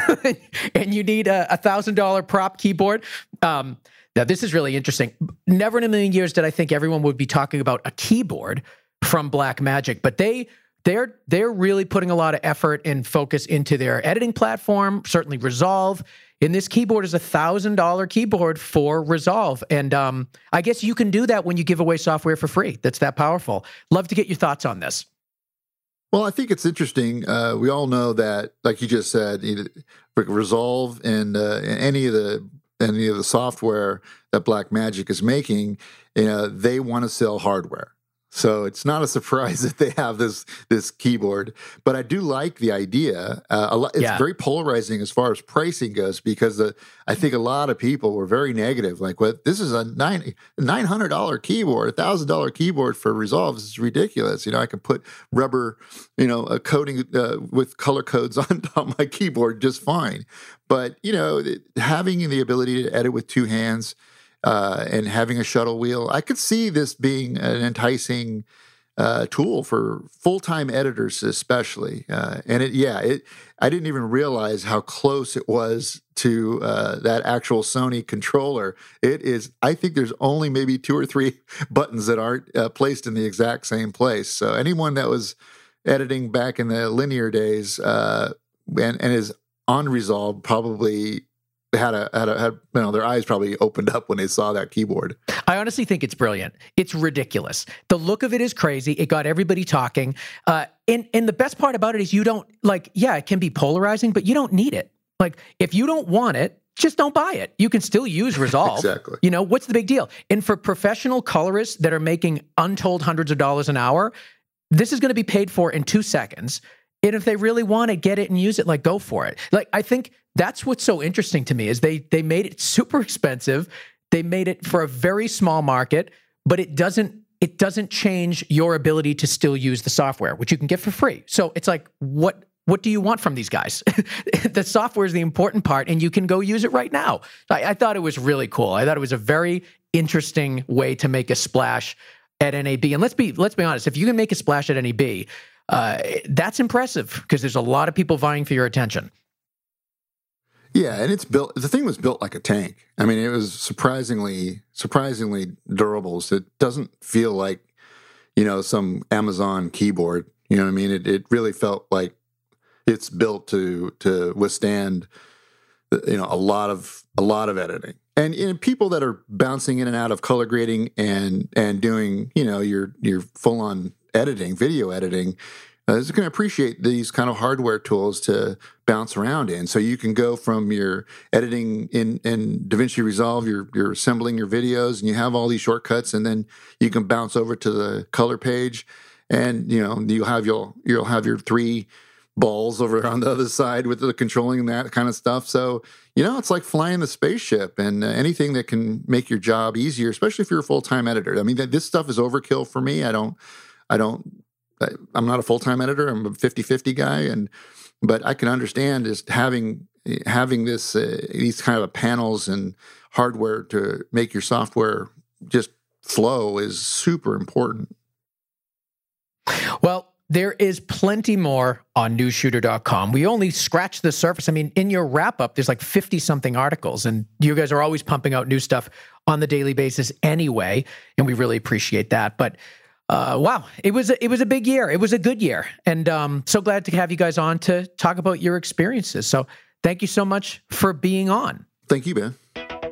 and you need a one thousand dollars prop keyboard, um, now this is really interesting. Never in a million years did I think everyone would be talking about a keyboard from Blackmagic, but they they're they're really putting a lot of effort and focus into their editing platform, certainly Resolve. And this keyboard is a one thousand dollars keyboard for Resolve. And um, I guess you can do that when you give away software for free. That's that powerful. Love to get your thoughts on this. Well, I think it's interesting. Uh, we all know that, like you just said, Resolve and uh, any of the any of the software that Blackmagic is making, you know, they want to sell hardware. So it's not a surprise that they have this this keyboard, but I do like the idea. Uh, a lot, it's yeah. very polarizing as far as pricing goes, because the, I think a lot of people were very negative. Like, "What? This is a nine nine hundred dollar keyboard, a thousand dollar keyboard for Resolve. This is ridiculous. You know, I can put rubber, you know, a coating uh, with color codes on top my keyboard just fine." But you know, having the ability to edit with two hands. Uh, and having a shuttle wheel, I could see this being an enticing uh, tool for full-time editors, especially. Uh, and it, yeah, it. I didn't even realize how close it was to uh, that actual Sony controller. It is. I think there's only maybe two or three buttons that aren't uh, placed in the exact same place. So anyone that was editing back in the linear days uh, and, and is on Resolve probably. Had a, had a, had, you know, their eyes probably opened up when they saw that keyboard. I honestly think it's brilliant. It's ridiculous. The look of it is crazy. It got everybody talking. Uh, and, and the best part about it is you don't, like, yeah, it can be polarizing, but you don't need it. Like, if you don't want it, just don't buy it. You can still use Resolve. Exactly. You know, what's the big deal? And for professional colorists that are making untold hundreds of dollars an hour, this is going to be paid for in two seconds. And if they really want to get it and use it, like, go for it. Like, I think that's what's so interesting to me is they they made it super expensive. They made it for a very small market, but it doesn't it doesn't change your ability to still use the software, which you can get for free. So it's like, what what do you want from these guys? The software is the important part, and you can go use it right now. I, I thought it was really cool. I thought it was a very interesting way to make a splash at N A B. And let's be let's be honest, if you can make a splash at N A B, uh, that's impressive because there's a lot of people vying for your attention. Yeah, and it's built. The thing was built like a tank. I mean, it was surprisingly, surprisingly durable. So it doesn't feel like, you know, some Amazon keyboard. You know what I mean? It it really felt like it's built to to withstand, you know, a lot of a lot of editing. And, and people that are bouncing in and out of color grading and and doing, you know, your your full on editing, video editing. Uh, is going to appreciate these kind of hardware tools to bounce around in. So you can go from your editing in, in DaVinci Resolve, you're, you're assembling your videos, and you have all these shortcuts, and then you can bounce over to the color page, and you know you'll have your you'll have your three balls over on the other side with the controlling and that kind of stuff. So you know it's like flying the spaceship, and uh, anything that can make your job easier, especially if you're a full time editor. I mean, this stuff is overkill for me. I don't, I don't. I'm not a full-time editor. I'm a fifty-fifty guy, and but I can understand just having having this uh, these kind of panels and hardware to make your software just flow is super important. Well, there is plenty more on news shooter dot com. We only scratched the surface. I mean, in your wrap-up, there's like fifty-something articles, and you guys are always pumping out new stuff on the daily basis anyway, and we really appreciate that. But Uh, wow, it was a, it was a big year. It was a good year, and um, so glad to have you guys on to talk about your experiences. So, thank you so much for being on. Thank you, Ben.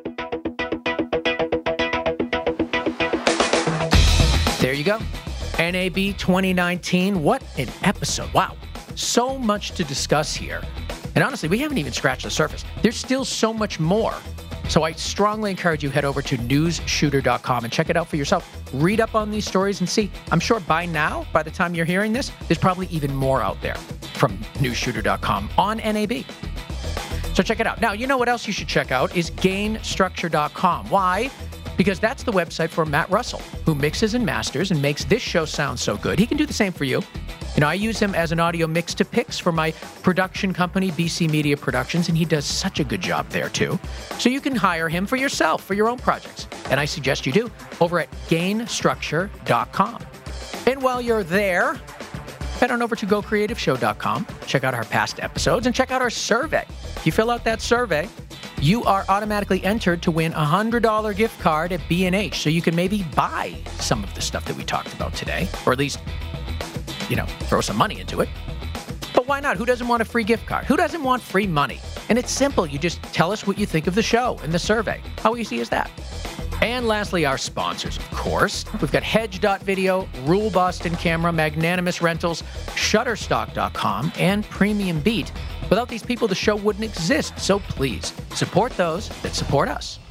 There you go, N A B twenty nineteen. What an episode! Wow, so much to discuss here, and honestly, we haven't even scratched the surface. There's still so much more. So I strongly encourage you head over to news shooter dot com and check it out for yourself. Read up on these stories and see. I'm sure by now, by the time you're hearing this, there's probably even more out there from news shooter dot com on N A B. So check it out. Now, you know what else you should check out is gain structure dot com. Why? Because that's the website for Matt Russell, who mixes and masters and makes this show sound so good. He can do the same for you. You know, I use him as an audio mix to picks for my production company, B C Media Productions, and he does such a good job there, too. So you can hire him for yourself, for your own projects. And I suggest you do, over at gain structure dot com. And while you're there, head on over to go creative show dot com, check out our past episodes, and check out our survey. If you fill out that survey, you are automatically entered to win a one hundred dollars gift card at B and H, so you can maybe buy some of the stuff that we talked about today, or at least, you know, throw some money into it. But why not? Who doesn't want a free gift card? Who doesn't want free money? And it's simple. You just tell us what you think of the show in the survey. How easy is that? And lastly, our sponsors, of course. We've got Hedge dot video, Rule Boston Camera, Magnanimous Rentals, Shutterstock dot com, and Premium Beat. Without these people, the show wouldn't exist. So please, support those that support us.